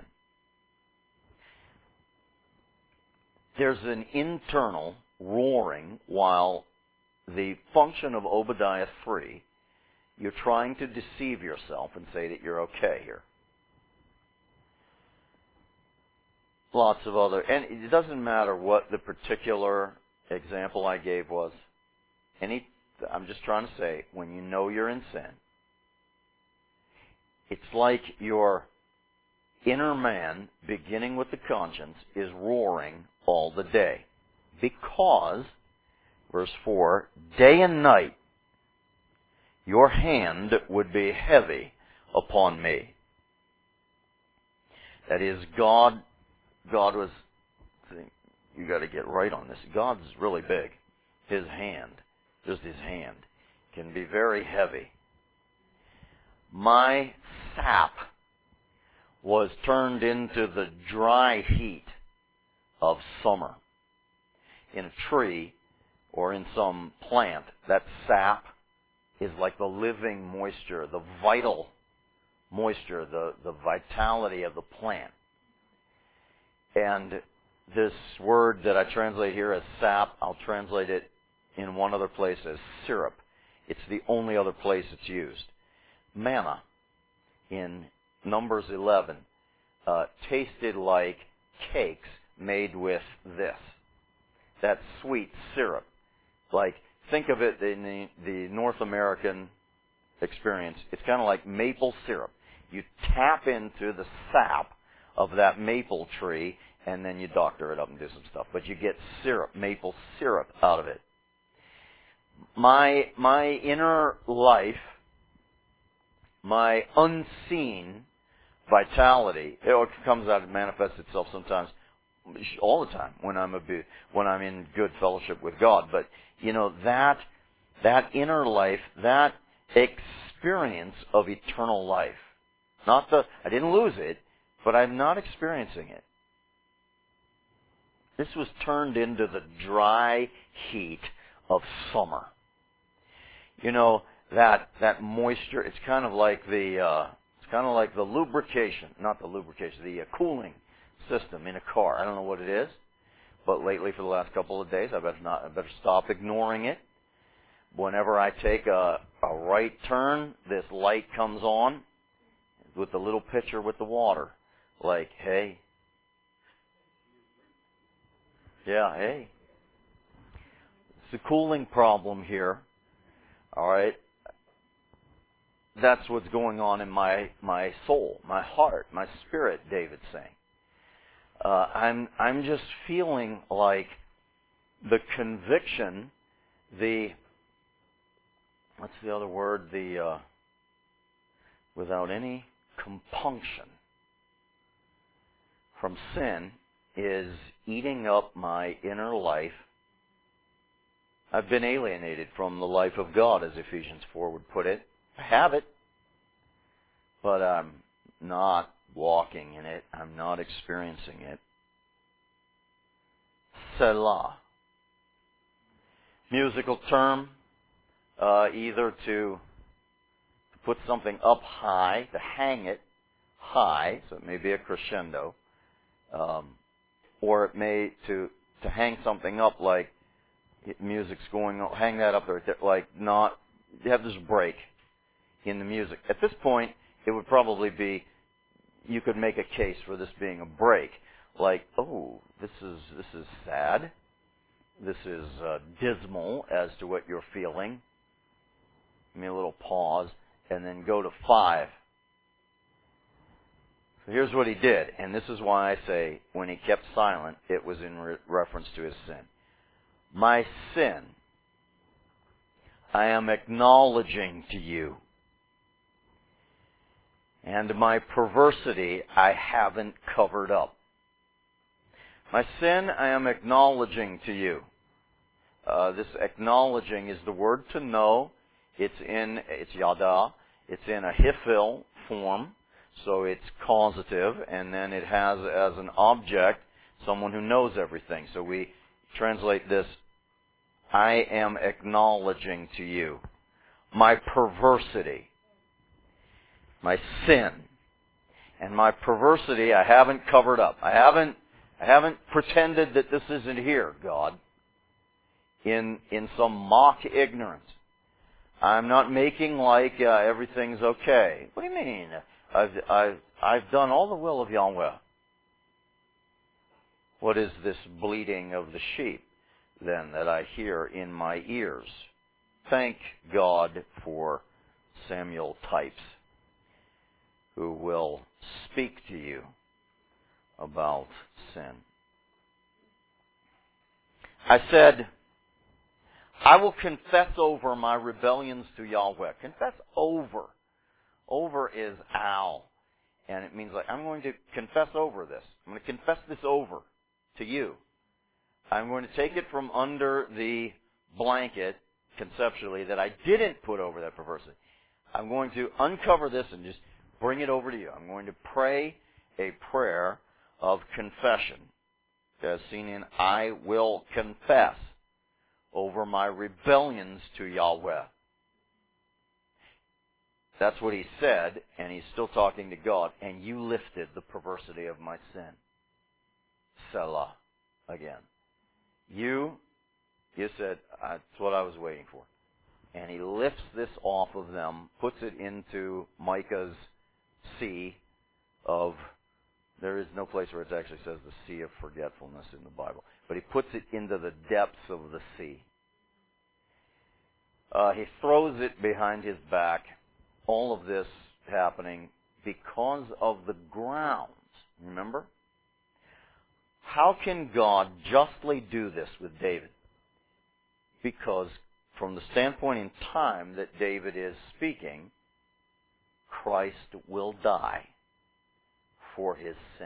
There's an internal roaring while the function of Obadiah three, you're trying to deceive yourself and say that you're okay here. Lots of other, and it doesn't matter what the particular example I gave was. Any, I'm just trying to say, when you know you're in sin, it's like your inner man, beginning with the conscience, is roaring all the day. Because, verse four, day and night your hand would be heavy upon me. That is, God, God was, you got to get right on this. God's really big. His hand, just his hand, can be very heavy. My sap was turned into the dry heat of summer. In a tree or in some plant, that sap is like the living moisture, the vital moisture, the, the vitality of the plant. And this word that I translate here as sap, I'll translate it in one other place as syrup. It's the only other place it's used. Manna in Numbers eleven uh, tasted like cakes made with this. That sweet syrup. Like, think of it in the, the North American experience. It's kind of like maple syrup. You tap into the sap of that maple tree, and then you doctor it up and do some stuff. But you get syrup, maple syrup out of it. My, my inner life, my unseen vitality, it comes out, it manifests itself sometimes, all the time when I'm a, when I'm in good fellowship with God. But you know, that that inner life, that experience of eternal life, not the I didn't lose it, but I'm not experiencing it. This was turned into the dry heat of summer. You know, that that moisture. It's kind of like the uh, it's kind of like the lubrication, not the lubrication, the uh, cooling system in a car. I don't know what it is, but lately for the last couple of days, I better not. I better stop ignoring it. Whenever I take a, a right turn, this light comes on with the little pitcher with the water. Like, hey, yeah, hey, it's a cooling problem here. All right, that's what's going on in my my soul, my heart, my spirit. David's saying. Uh, I'm I'm just feeling like the conviction, the what's the other word? The uh, without any compunction from sin is eating up my inner life. I've been alienated from the life of God, as Ephesians four would put it. I have it, but I'm not walking in it. I'm not experiencing it. Selah. Musical term, uh, either to put something up high, to hang it high, so it may be a crescendo, um, or it may to to hang something up like music's going on, hang that up there, like not, have this break in the music. At this point, it would probably be, you could make a case for this being a break. Like, oh, this is this is sad. This is uh, dismal as to what you're feeling. Give me a little pause, and then go to five. So here's what he did, and this is why I say when he kept silent, it was in re- reference to his sin. My sin, I am acknowledging to you. And my perversity, I haven't covered up. My sin, I am acknowledging to you. Uh, this acknowledging is the word to know. It's in, it's yada. It's in a hifil form, so it's causative, and then it has as an object someone who knows everything. So we translate this, I am acknowledging to you my perversity, my sin, and my perversity I haven't covered up. I haven't, I haven't pretended that this isn't here, God, in in some mock ignorance. I'm not making like uh, everything's okay. What do you mean? I've I've I've done all the will of Yahweh. What is this bleating of the sheep then that I hear in my ears? Thank God for Samuel types who will speak to you about sin. I said, I will confess over my rebellions to Yahweh. Confess over. Over is al. And it means like, I'm going to confess over this. I'm going to confess this over to you. I'm going to take it from under the blanket, conceptually, that I didn't put over that perversity. I'm going to uncover this and just bring it over to you. I'm going to pray a prayer of confession, as seen in I will confess over my rebellions to Yahweh. That's what he said, and he's still talking to God. And you lifted the perversity of my sin. Selah. Again. You, you said, that's what I was waiting for. And he lifts this off of them, puts it into Micah's sea of, there is no place where it actually says the sea of forgetfulness in the Bible. But he puts it into the depths of the sea. Uh, he throws it behind his back. All of this happening because of the grounds. Remember? How can God justly do this with David? Because from the standpoint in time that David is speaking, Christ will die for his sin.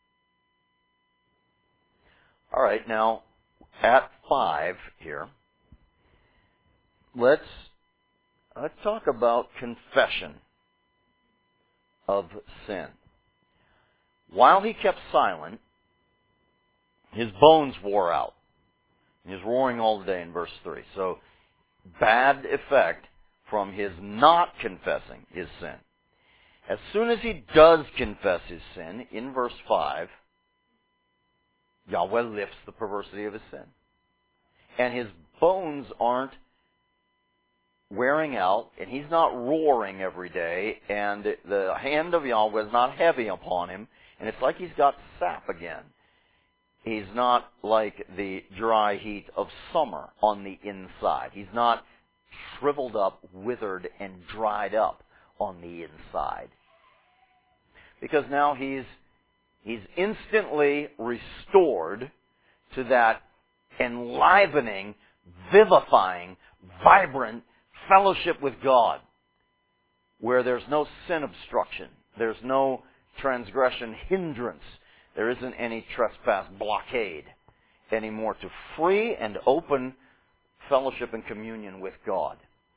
All right, now at five here, let's let's talk about confession of sin. While he kept silent, his bones wore out. He was roaring all the day in verse three. So, bad effect from his not confessing his sin. As soon as he does confess his sin, in verse five, Yahweh lifts the perversity of his sin. And his bones aren't wearing out, and he's not roaring every day, and the hand of Yahweh is not heavy upon him, and it's like he's got sap again. He's not like the dry heat of summer on the inside. He's not shriveled up, withered, and dried up on the inside. Because now he's he's instantly restored to that enlivening, vivifying, vibrant fellowship with God, where there's no sin obstruction, there's no transgression hindrance, there isn't any trespass blockade anymore, to free and open fellowship and communion with God.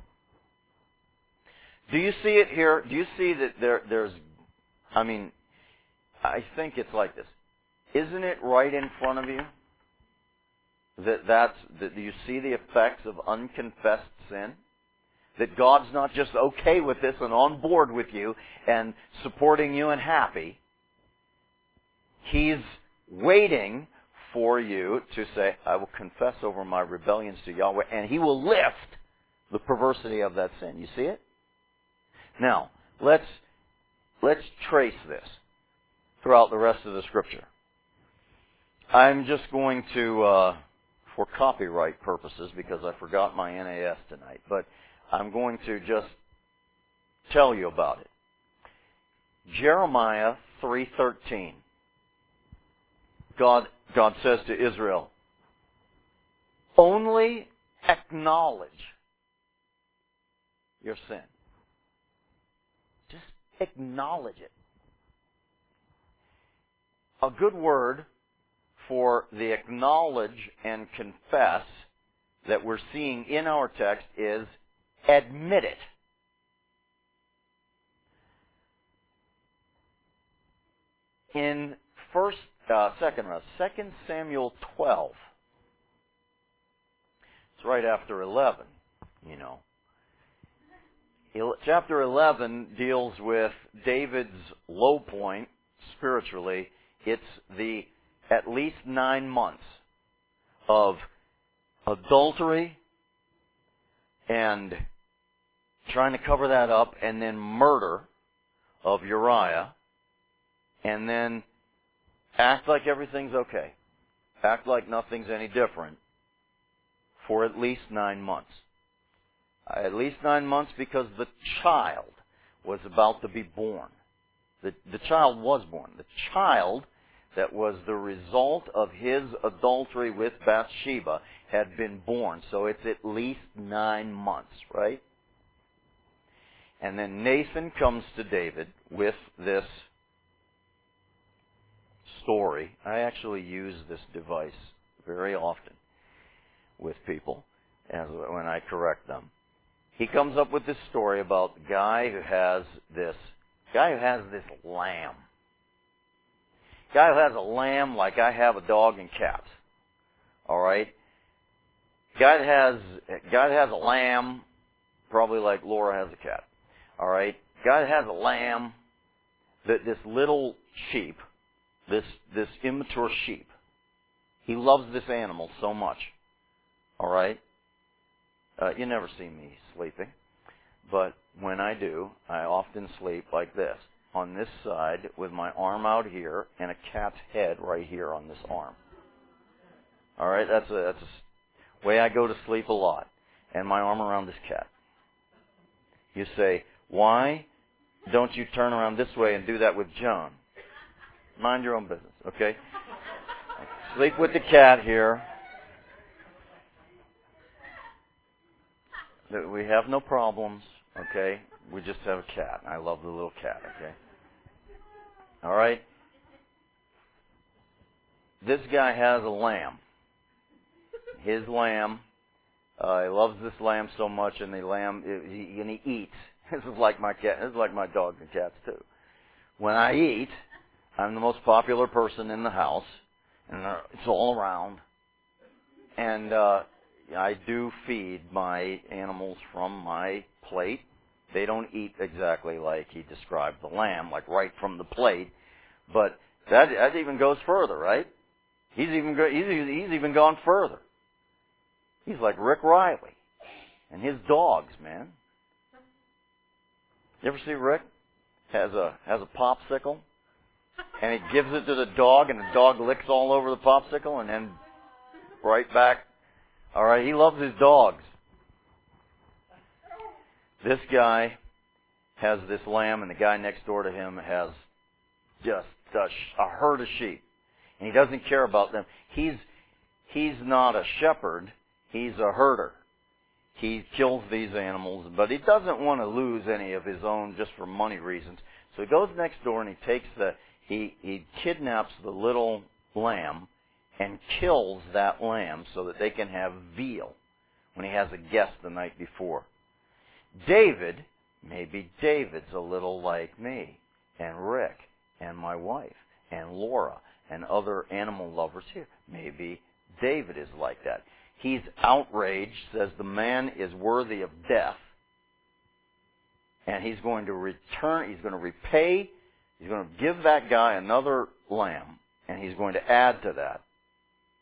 Do you see it here? Do you see that there, there's, I mean, I think it's like this. Isn't it right in front of you? That that's, that you see the effects of unconfessed sin? That God's not just okay with this and on board with you and supporting you and happy. He's waiting for you to say, I will confess over my rebellions to Yahweh, and He will lift the perversity of that sin. You see it? Now, let's let's trace this throughout the rest of the Scripture. I'm just going to, uh, for copyright purposes, because I forgot my N A S tonight, but I'm going to just tell you about it. Jeremiah three thirteen. God, God says to Israel, only acknowledge your sin. Just acknowledge it. A good word for the acknowledge and confess that we're seeing in our text is admit it. In first, uh, second, uh, Second Samuel twelve, it's right after eleven, you know. Chapter eleven deals with David's low point spiritually. It's the at least nine months of adultery and trying to cover that up, and then murder of Uriah, and then act like everything's okay. Act like nothing's any different for at least nine months. At least nine months because the child was about to be born. The, the child was born. The child that was the result of his adultery with Bathsheba had been born. So it's at least nine months, right? And then Nathan comes to David with this story. I actually use this device very often with people as when I correct them. He comes up with this story about the guy who has this guy who has this lamb. Guy who has a lamb like I have a dog and cats. All right? Guy that has guy that has a lamb, probably like Laura has a cat. All right? Guy that has a lamb, that this little sheep, this this immature sheep. He loves this animal so much. All right? Uh, you never see me sleeping, but when I do, I often sleep like this, on this side with my arm out here and a cat's head right here on this arm. All right, that's a that's a way I go to sleep a lot, and my arm around this cat. You say, why don't you turn around this way and do that with John? Mind your own business, okay? Sleep with the cat here. We have no problems, okay? We just have a cat. I love the little cat, okay? All right? This guy has a lamb. His lamb, uh, he loves this lamb so much, and the lamb, he, and he eats. This is like my cat. This is like my dogs and cats too. When I eat, I'm the most popular person in the house, and it's all around. And uh, I do feed my animals from my plate. They don't eat exactly like he described the lamb, like right from the plate. But that that even goes further, right? He's even go, he's he's even gone further. He's like Rick Riley and his dogs, man. You ever see Rick has a has a popsicle, and he gives it to the dog, and the dog licks all over the popsicle, and then right back. All right, he loves his dogs. This guy has this lamb, and the guy next door to him has just a, a herd of sheep, and he doesn't care about them. He's he's not a shepherd; he's a herder. He kills these animals, but he doesn't want to lose any of his own just for money reasons. So he goes next door and he takes the he he kidnaps the little lamb and kills that lamb so that they can have veal when he has a guest the night before. David, maybe David's a little like me and Rick and my wife and Laura and other animal lovers here. Maybe David is like that. He's outraged, says the man is worthy of death, and he's going to return, he's going to repay, he's going to give that guy another lamb, and he's going to add to that.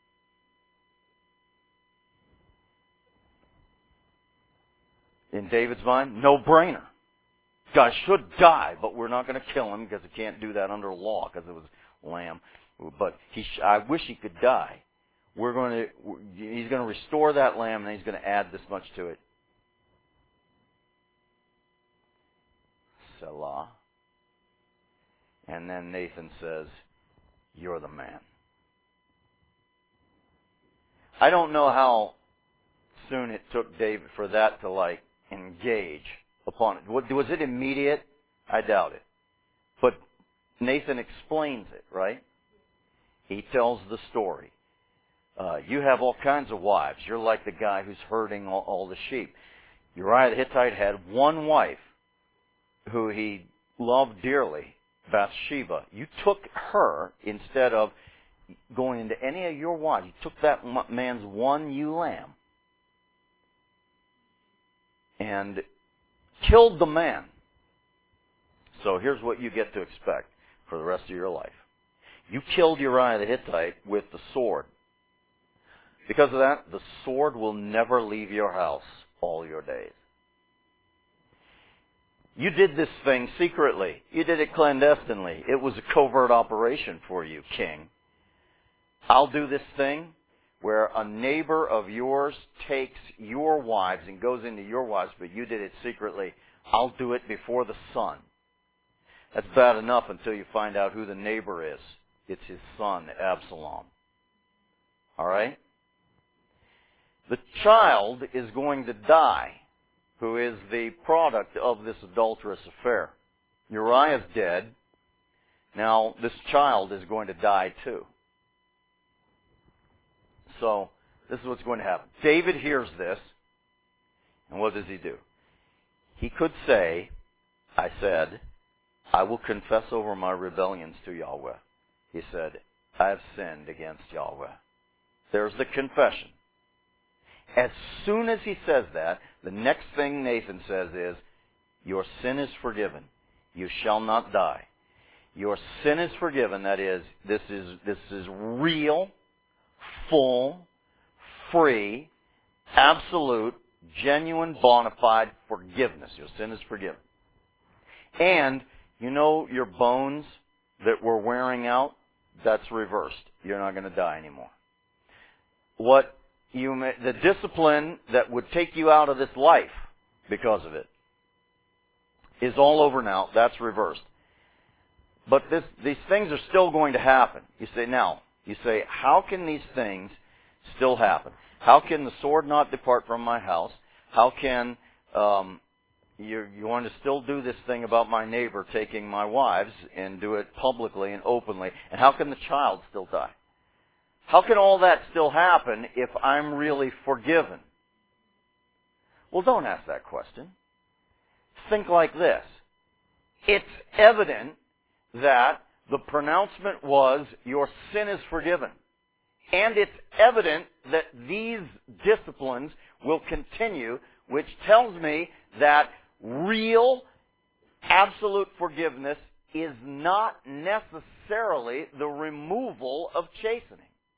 In David's mind, no-brainer. Guy should die, but we're not going to kill him because he can't do that under law because it was lamb. But he, sh- I wish he could die. We're going to. He's going to restore that lamb, and he's going to add this much to it. Selah. And then Nathan says, "You're the man." I don't know how soon it took David for that to like engage upon it. Was it immediate? I doubt it. But Nathan explains it, right? He tells the story. Uh, you have all kinds of wives. You're like the guy who's herding all, all the sheep. Uriah the Hittite had one wife who he loved dearly, Bathsheba. You took her instead of going into any of your wives. You took that man's one ewe lamb and killed the man. So here's what you get to expect for the rest of your life. You killed Uriah the Hittite with the sword. Because of that, the sword will never leave your house all your days. You did this thing secretly. You did it clandestinely. It was a covert operation for you, king. I'll do this thing where a neighbor of yours takes your wives and goes into your wives, but you did it secretly. I'll do it before the sun. That's bad enough until you find out who the neighbor is. It's his son, Absalom. All right? The child is going to die, who is the product of this adulterous affair. Uriah's dead. Now, this child is going to die too. So, this is what's going to happen. David hears this, and what does he do? He could say, I said, I will confess over my rebellions to Yahweh. He said, I have sinned against Yahweh. There's the confession. As soon as he says that, the next thing Nathan says is, your sin is forgiven. You shall not die. Your sin is forgiven. That is, this is, this is real, full, free, absolute, genuine, bona fide forgiveness. Your sin is forgiven. And, you know, your bones that were wearing out, that's reversed. You're not going to die anymore. What you may, the discipline that would take you out of this life because of it is all over now. That's reversed. But this, these things are still going to happen. You say, now, you say, how can these things still happen? How can the sword not depart from my house? How can um, you, you want to still do this thing about my neighbor taking my wives and do it publicly and openly? And how can the child still die? How can all that still happen if I'm really forgiven? Well, don't ask that question. Think like this. It's evident that the pronouncement was, your sin is forgiven. And it's evident that these disciplines will continue, which tells me that real, absolute forgiveness is not necessarily the removal of chastening.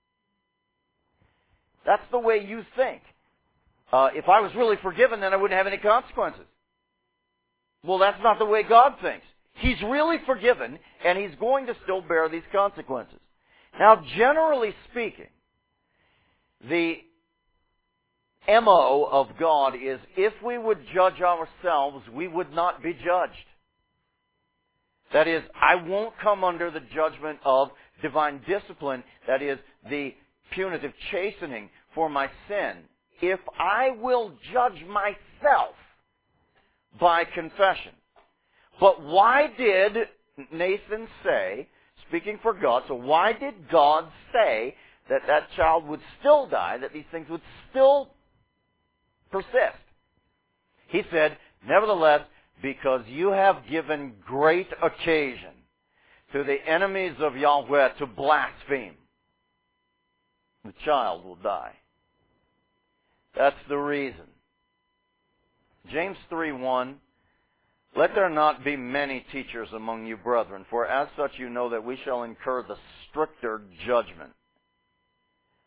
That's the way you think. Uh, if I was really forgiven, then I wouldn't have any consequences. Well, that's not the way God thinks. He's really forgiven, and He's going to still bear these consequences. Now, generally speaking, the M O of God is, if we would judge ourselves, we would not be judged. That is, I won't come under the judgment of divine discipline, that is, the punitive chastening for my sin, if I will judge myself by confession. But why did Nathan say, speaking for God, so why did God say that that child would still die, that these things would still persist? He said, nevertheless, because you have given great occasion to the enemies of Yahweh to blaspheme, the child will die. That's the reason. James three one, let there not be many teachers among you, brethren, for as such you know that we shall incur the stricter judgment.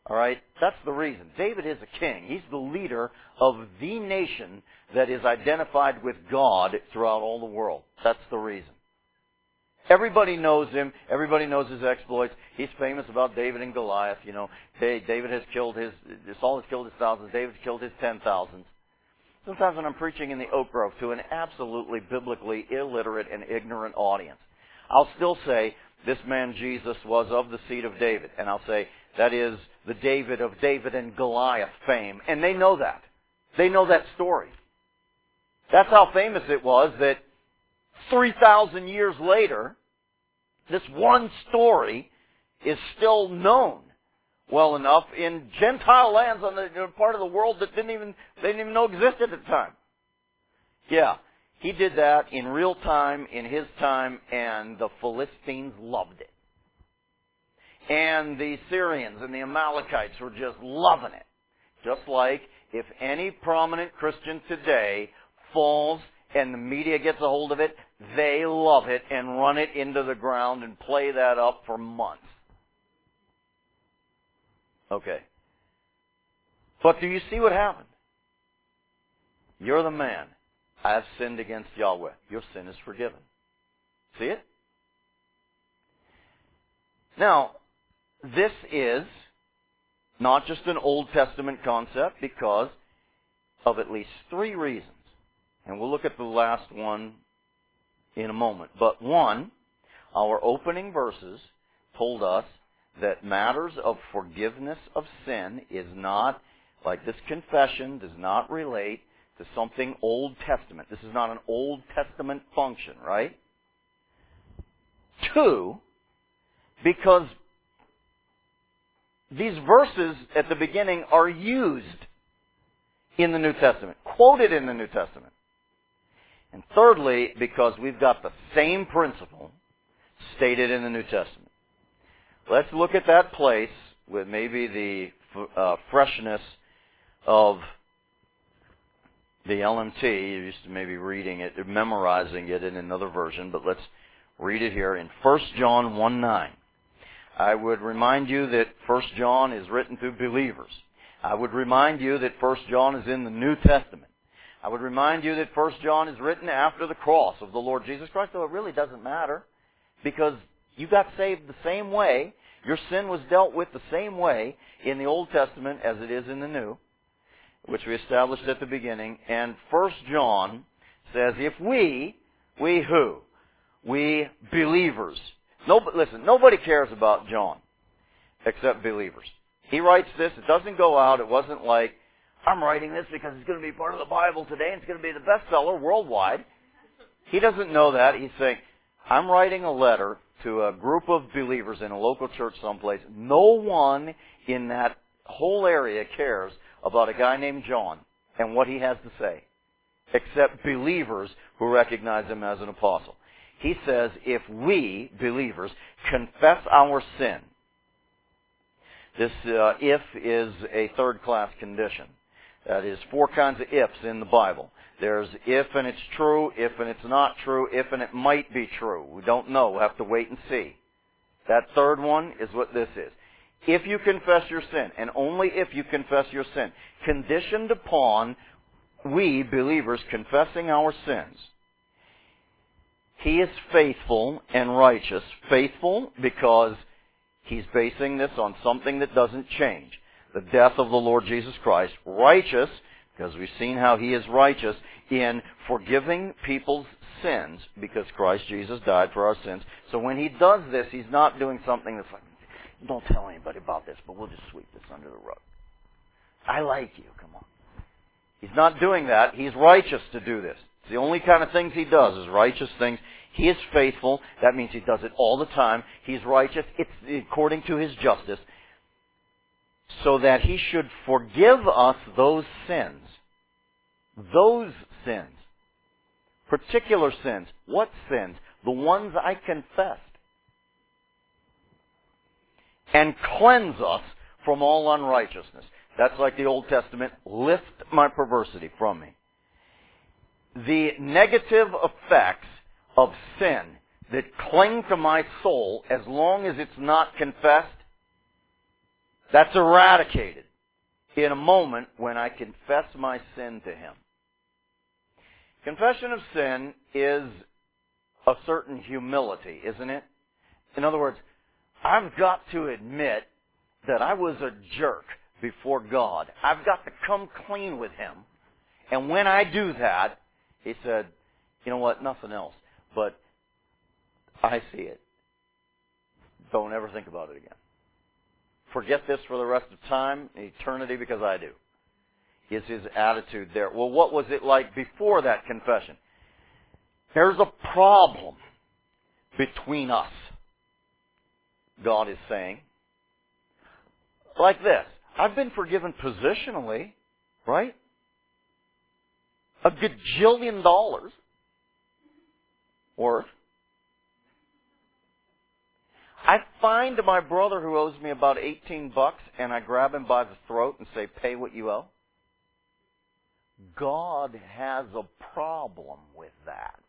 All right? That's the reason. David is a king. He's the leader of the nation that is identified with God throughout all the world. That's the reason. Everybody knows him. Everybody knows his exploits. He's famous about David and Goliath. You know, David has killed his, Saul has killed his thousands. David has killed his ten thousands. Sometimes when I'm preaching in the Oak Grove to an absolutely biblically illiterate and ignorant audience, I'll still say, this man Jesus was of the seed of David. And I'll say, that is the David of David and Goliath fame. And they know that. They know that story. That's how famous it was that three thousand years later, this one story is still known well enough in Gentile lands on the part of the world that didn't even they didn't even know existed at the time. Yeah, he did that in real time, in his time, and the Philistines loved it. And the Syrians and the Amalekites were just loving it. Just like if any prominent Christian today falls and the media gets a hold of it, they love it and run it into the ground and play that up for months. Okay. But do you see what happened? You're the man. I have sinned against Yahweh. Your sin is forgiven. See it? Now, this is not just an Old Testament concept because of at least three reasons. And we'll look at the last one in a moment. But one, our opening verses told us that matters of forgiveness of sin is not, like this confession, does not relate to something Old Testament. This is not an Old Testament function, right? Two, because these verses at the beginning are used in the New Testament, quoted in the New Testament. And thirdly, because we've got the same principle stated in the New Testament. Let's look at that place with maybe the uh, freshness of the L M T. You're used to maybe reading it, memorizing it in another version, but let's read it here in First John one nine. I would remind you that First John is written to believers. I would remind you that First John is in the New Testament. I would remind you that First John is written after the cross of the Lord Jesus Christ, though it really doesn't matter, because you got saved the same way. Your sin was dealt with the same way in the Old Testament as it is in the New, which we established at the beginning. And First John says, if we, we who? We believers. No, listen, nobody cares about John except believers. He writes this. It doesn't go out. It wasn't like, I'm writing this because it's going to be part of the Bible today and it's going to be the bestseller worldwide. He doesn't know that. He's saying, I'm writing a letter to a group of believers in a local church someplace. No one in that whole area cares about a guy named John and what he has to say, except believers who recognize him as an apostle. He says, if we, believers, confess our sin, this uh, if is a third-class condition. That is four kinds of ifs in the Bible. There's if and it's true, if and it's not true, if and it might be true. We don't know. We'll have to wait and see. That third one is what this is. If you confess your sin, and only if you confess your sin, conditioned upon we, believers, confessing our sins, He is faithful and righteous. Faithful because He's basing this on something that doesn't change. The death of the Lord Jesus Christ. Righteous, because we've seen how He is righteous in forgiving people's sins, because Christ Jesus died for our sins. So when He does this, He's not doing something that's like, don't tell anybody about this, but we'll just sweep this under the rug. I like you, come on. He's not doing that. He's righteous to do this. It's the only kind of things He does is righteous things. He is faithful. That means He does it all the time. He's righteous. It's according to His justice. So that He should forgive us those sins. Those sins. Particular sins. What sins? The ones I confessed. And cleanse us from all unrighteousness. That's like the Old Testament, lift my perversity from me. The negative effects of sin that cling to my soul as long as it's not confessed, That's eradicated in a moment when I confess my sin to Him. Confession of sin is a certain humility, isn't it? In other words, I've got to admit that I was a jerk before God. I've got to come clean with Him. And when I do that, He said, you know what, nothing else, but I see it. Don't ever think about it again. Forget this for the rest of time, eternity, because I do. Is His attitude there. Well, what was it like before that confession? There's a problem between us, God is saying. Like this. I've been forgiven positionally, right? A gajillion dollars worth. I find my brother who owes me about eighteen bucks and I grab him by the throat and say, pay what you owe. God has a problem with that.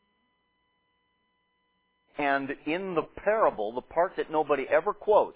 And in the parable, the part that nobody ever quotes,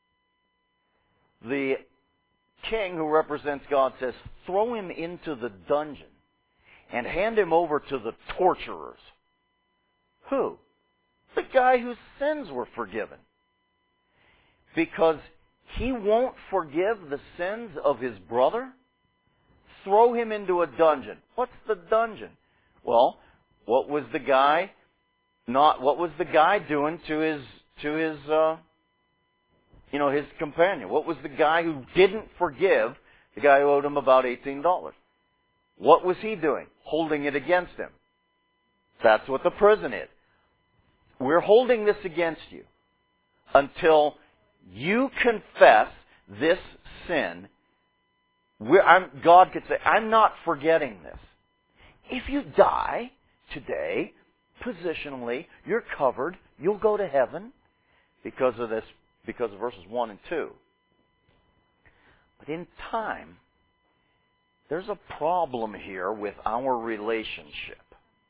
the king who represents God says, throw him into the dungeon and hand him over to the torturers. Who? The guy whose sins were forgiven. Because he won't forgive the sins of his brother? Throw him into a dungeon. What's the dungeon? Well, what was the guy not what was the guy doing to his to his uh you know, his companion? What was the guy who didn't forgive the guy who owed him about eighteen dollars? What was he doing? Holding it against him. That's what the prison is. We're holding this against you until you confess this sin. We're, I'm, God could say, I'm not forgetting this. If you die today, positionally, you're covered. You'll go to heaven because of this, because of verses one and two. But in time, there's a problem here with our relationship.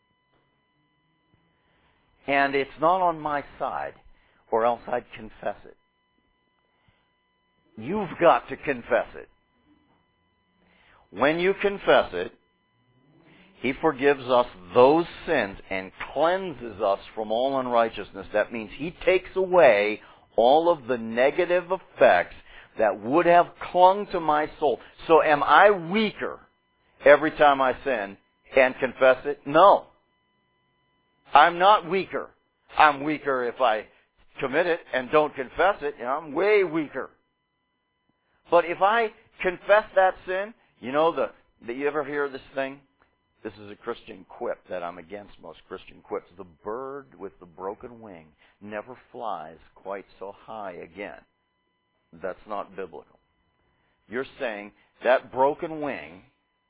And it's not on my side, or else I'd confess it. You've got to confess it. When you confess it, He forgives us those sins and cleanses us from all unrighteousness. That means He takes away all of the negative effects that would have clung to my soul. So am I weaker every time I sin and confess it? No. I'm not weaker. I'm weaker if I commit it and don't confess it. You know, I'm way weaker. But if I confess that sin, you know, the, that you ever hear this thing? This is a Christian quip that I'm against most Christian quips. The bird with the broken wing never flies quite so high again. That's not biblical. You're saying that broken wing,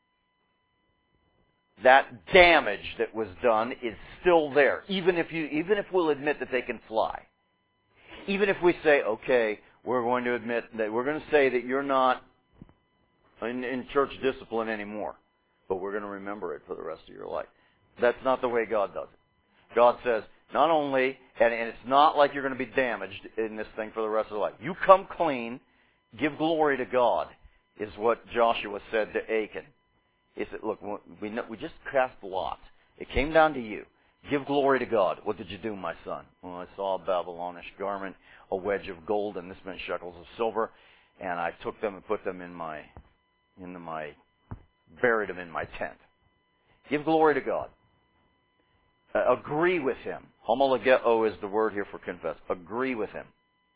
that damage that was done is still there. Even if you, even if we'll admit that they can fly. Even if we say, okay, we're going to admit that we're going to say that you're not in, in church discipline anymore, but we're going to remember it for the rest of your life. That's not the way God does it. God says, not only, and, and it's not like you're going to be damaged in this thing for the rest of your life. You come clean, give glory to God, is what Joshua said to Achan. He said, look, we, we just cast lots. It came down to you. Give glory to God. What did you do, my son? Well, I saw a Babylonish garment, a wedge of gold, and this many shekels of silver, and I took them and put them in my, into my, buried them in my tent. Give glory to God. Uh, agree with Him. Homologeo is the word here for confess. Agree with Him.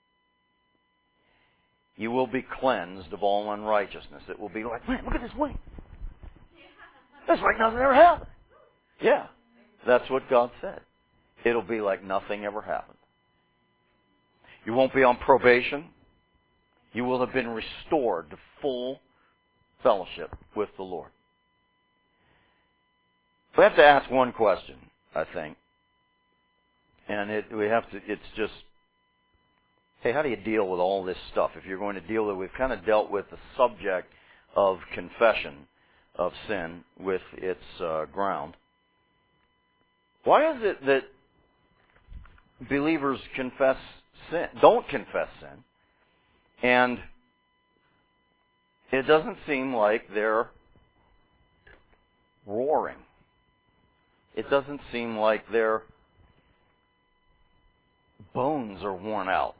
You will be cleansed of all unrighteousness. It will be like, man, look at this wing. That's like nothing ever happened. Yeah, that's what God said. It'll be like nothing ever happened. You won't be on probation. You will have been restored to full fellowship with the Lord. We have to ask one question, I think. And it, we have to, it's just, hey, how do you deal with all this stuff? If you're going to deal with it, we've kind of dealt with the subject of confession of sin with its uh, ground. Why is it that believers confess sin, don't confess sin, and It doesn't seem like they're roaring. It doesn't seem like their bones are worn out.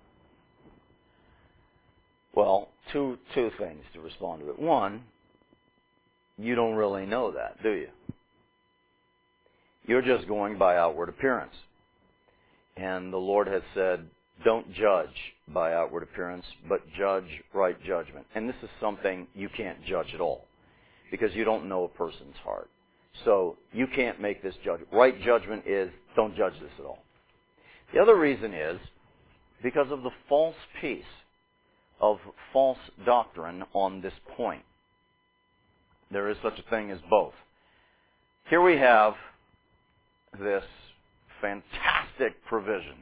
Well, two two things to respond to it. One, you don't really know that, do you? You're just going by outward appearance. And the Lord has said, don't judge by outward appearance, but judge right judgment. And this is something you can't judge at all, because you don't know a person's heart. So you can't make this judgment. Right judgment is, don't judge this at all. The other reason is because of the false peace of false doctrine on this point. There is such a thing as both. Here we have this fantastic provision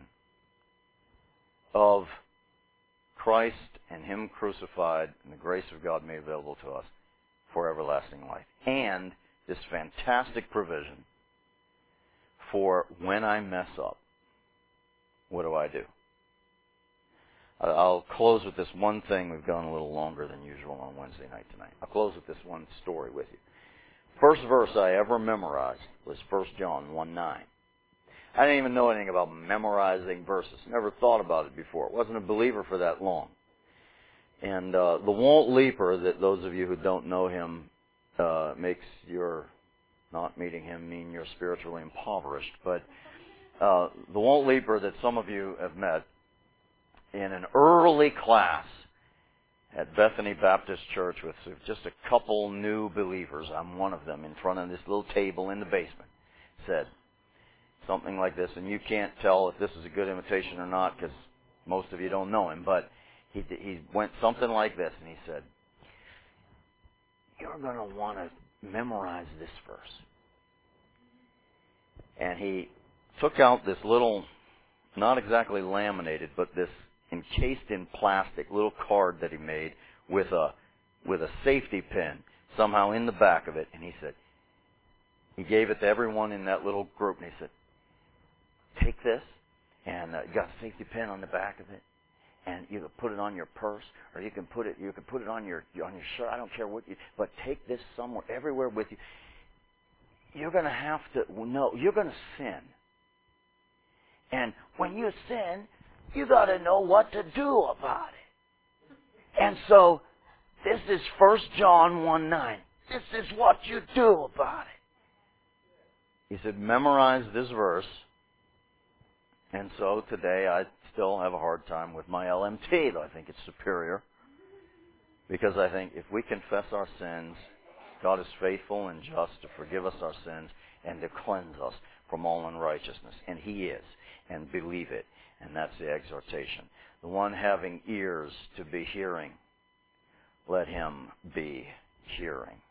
of Christ and Him crucified and the grace of God made available to us for everlasting life. And this fantastic provision for when I mess up, what do I do? I'll close with this one thing. We've gone a little longer than usual on Wednesday night tonight. I'll close with this one story with you. First verse I ever memorized was First John one nine. I didn't even know anything about memorizing verses. Never thought about it before. Wasn't a believer for that long. And uh, the Walt Leaper, that those of you who don't know him, uh, makes your not meeting him mean you're spiritually impoverished. But uh, the Walt Leaper that some of you have met, in an early class at Bethany Baptist Church with just a couple new believers, I'm one of them, in front of this little table in the basement, said something like this, and you can't tell if this is a good imitation or not because most of you don't know him, but he, he went something like this, and he said, you're going to want to memorize this verse. And he took out this little, not exactly laminated, but this encased in plastic little card that he made with a with a safety pin somehow in the back of it, and he said, he gave it to everyone in that little group, and he said, take this, and uh, you got a safety pin on the back of it, and you can put it on your purse, or you can put it you can put it on your on your shirt. I don't care what you, but take this somewhere, everywhere with you. You're going to have to know. You're going to sin, and when you sin, you got to know what to do about it. And so, this is First John one nine. This is what you do about it. He said, memorize this verse. And so, today, I still have a hard time with my L M T, though I think it's superior. Because I think if we confess our sins, God is faithful and just to forgive us our sins and to cleanse us from all unrighteousness. And He is. And believe it. And that's the exhortation. The one having ears to be hearing, let him be hearing.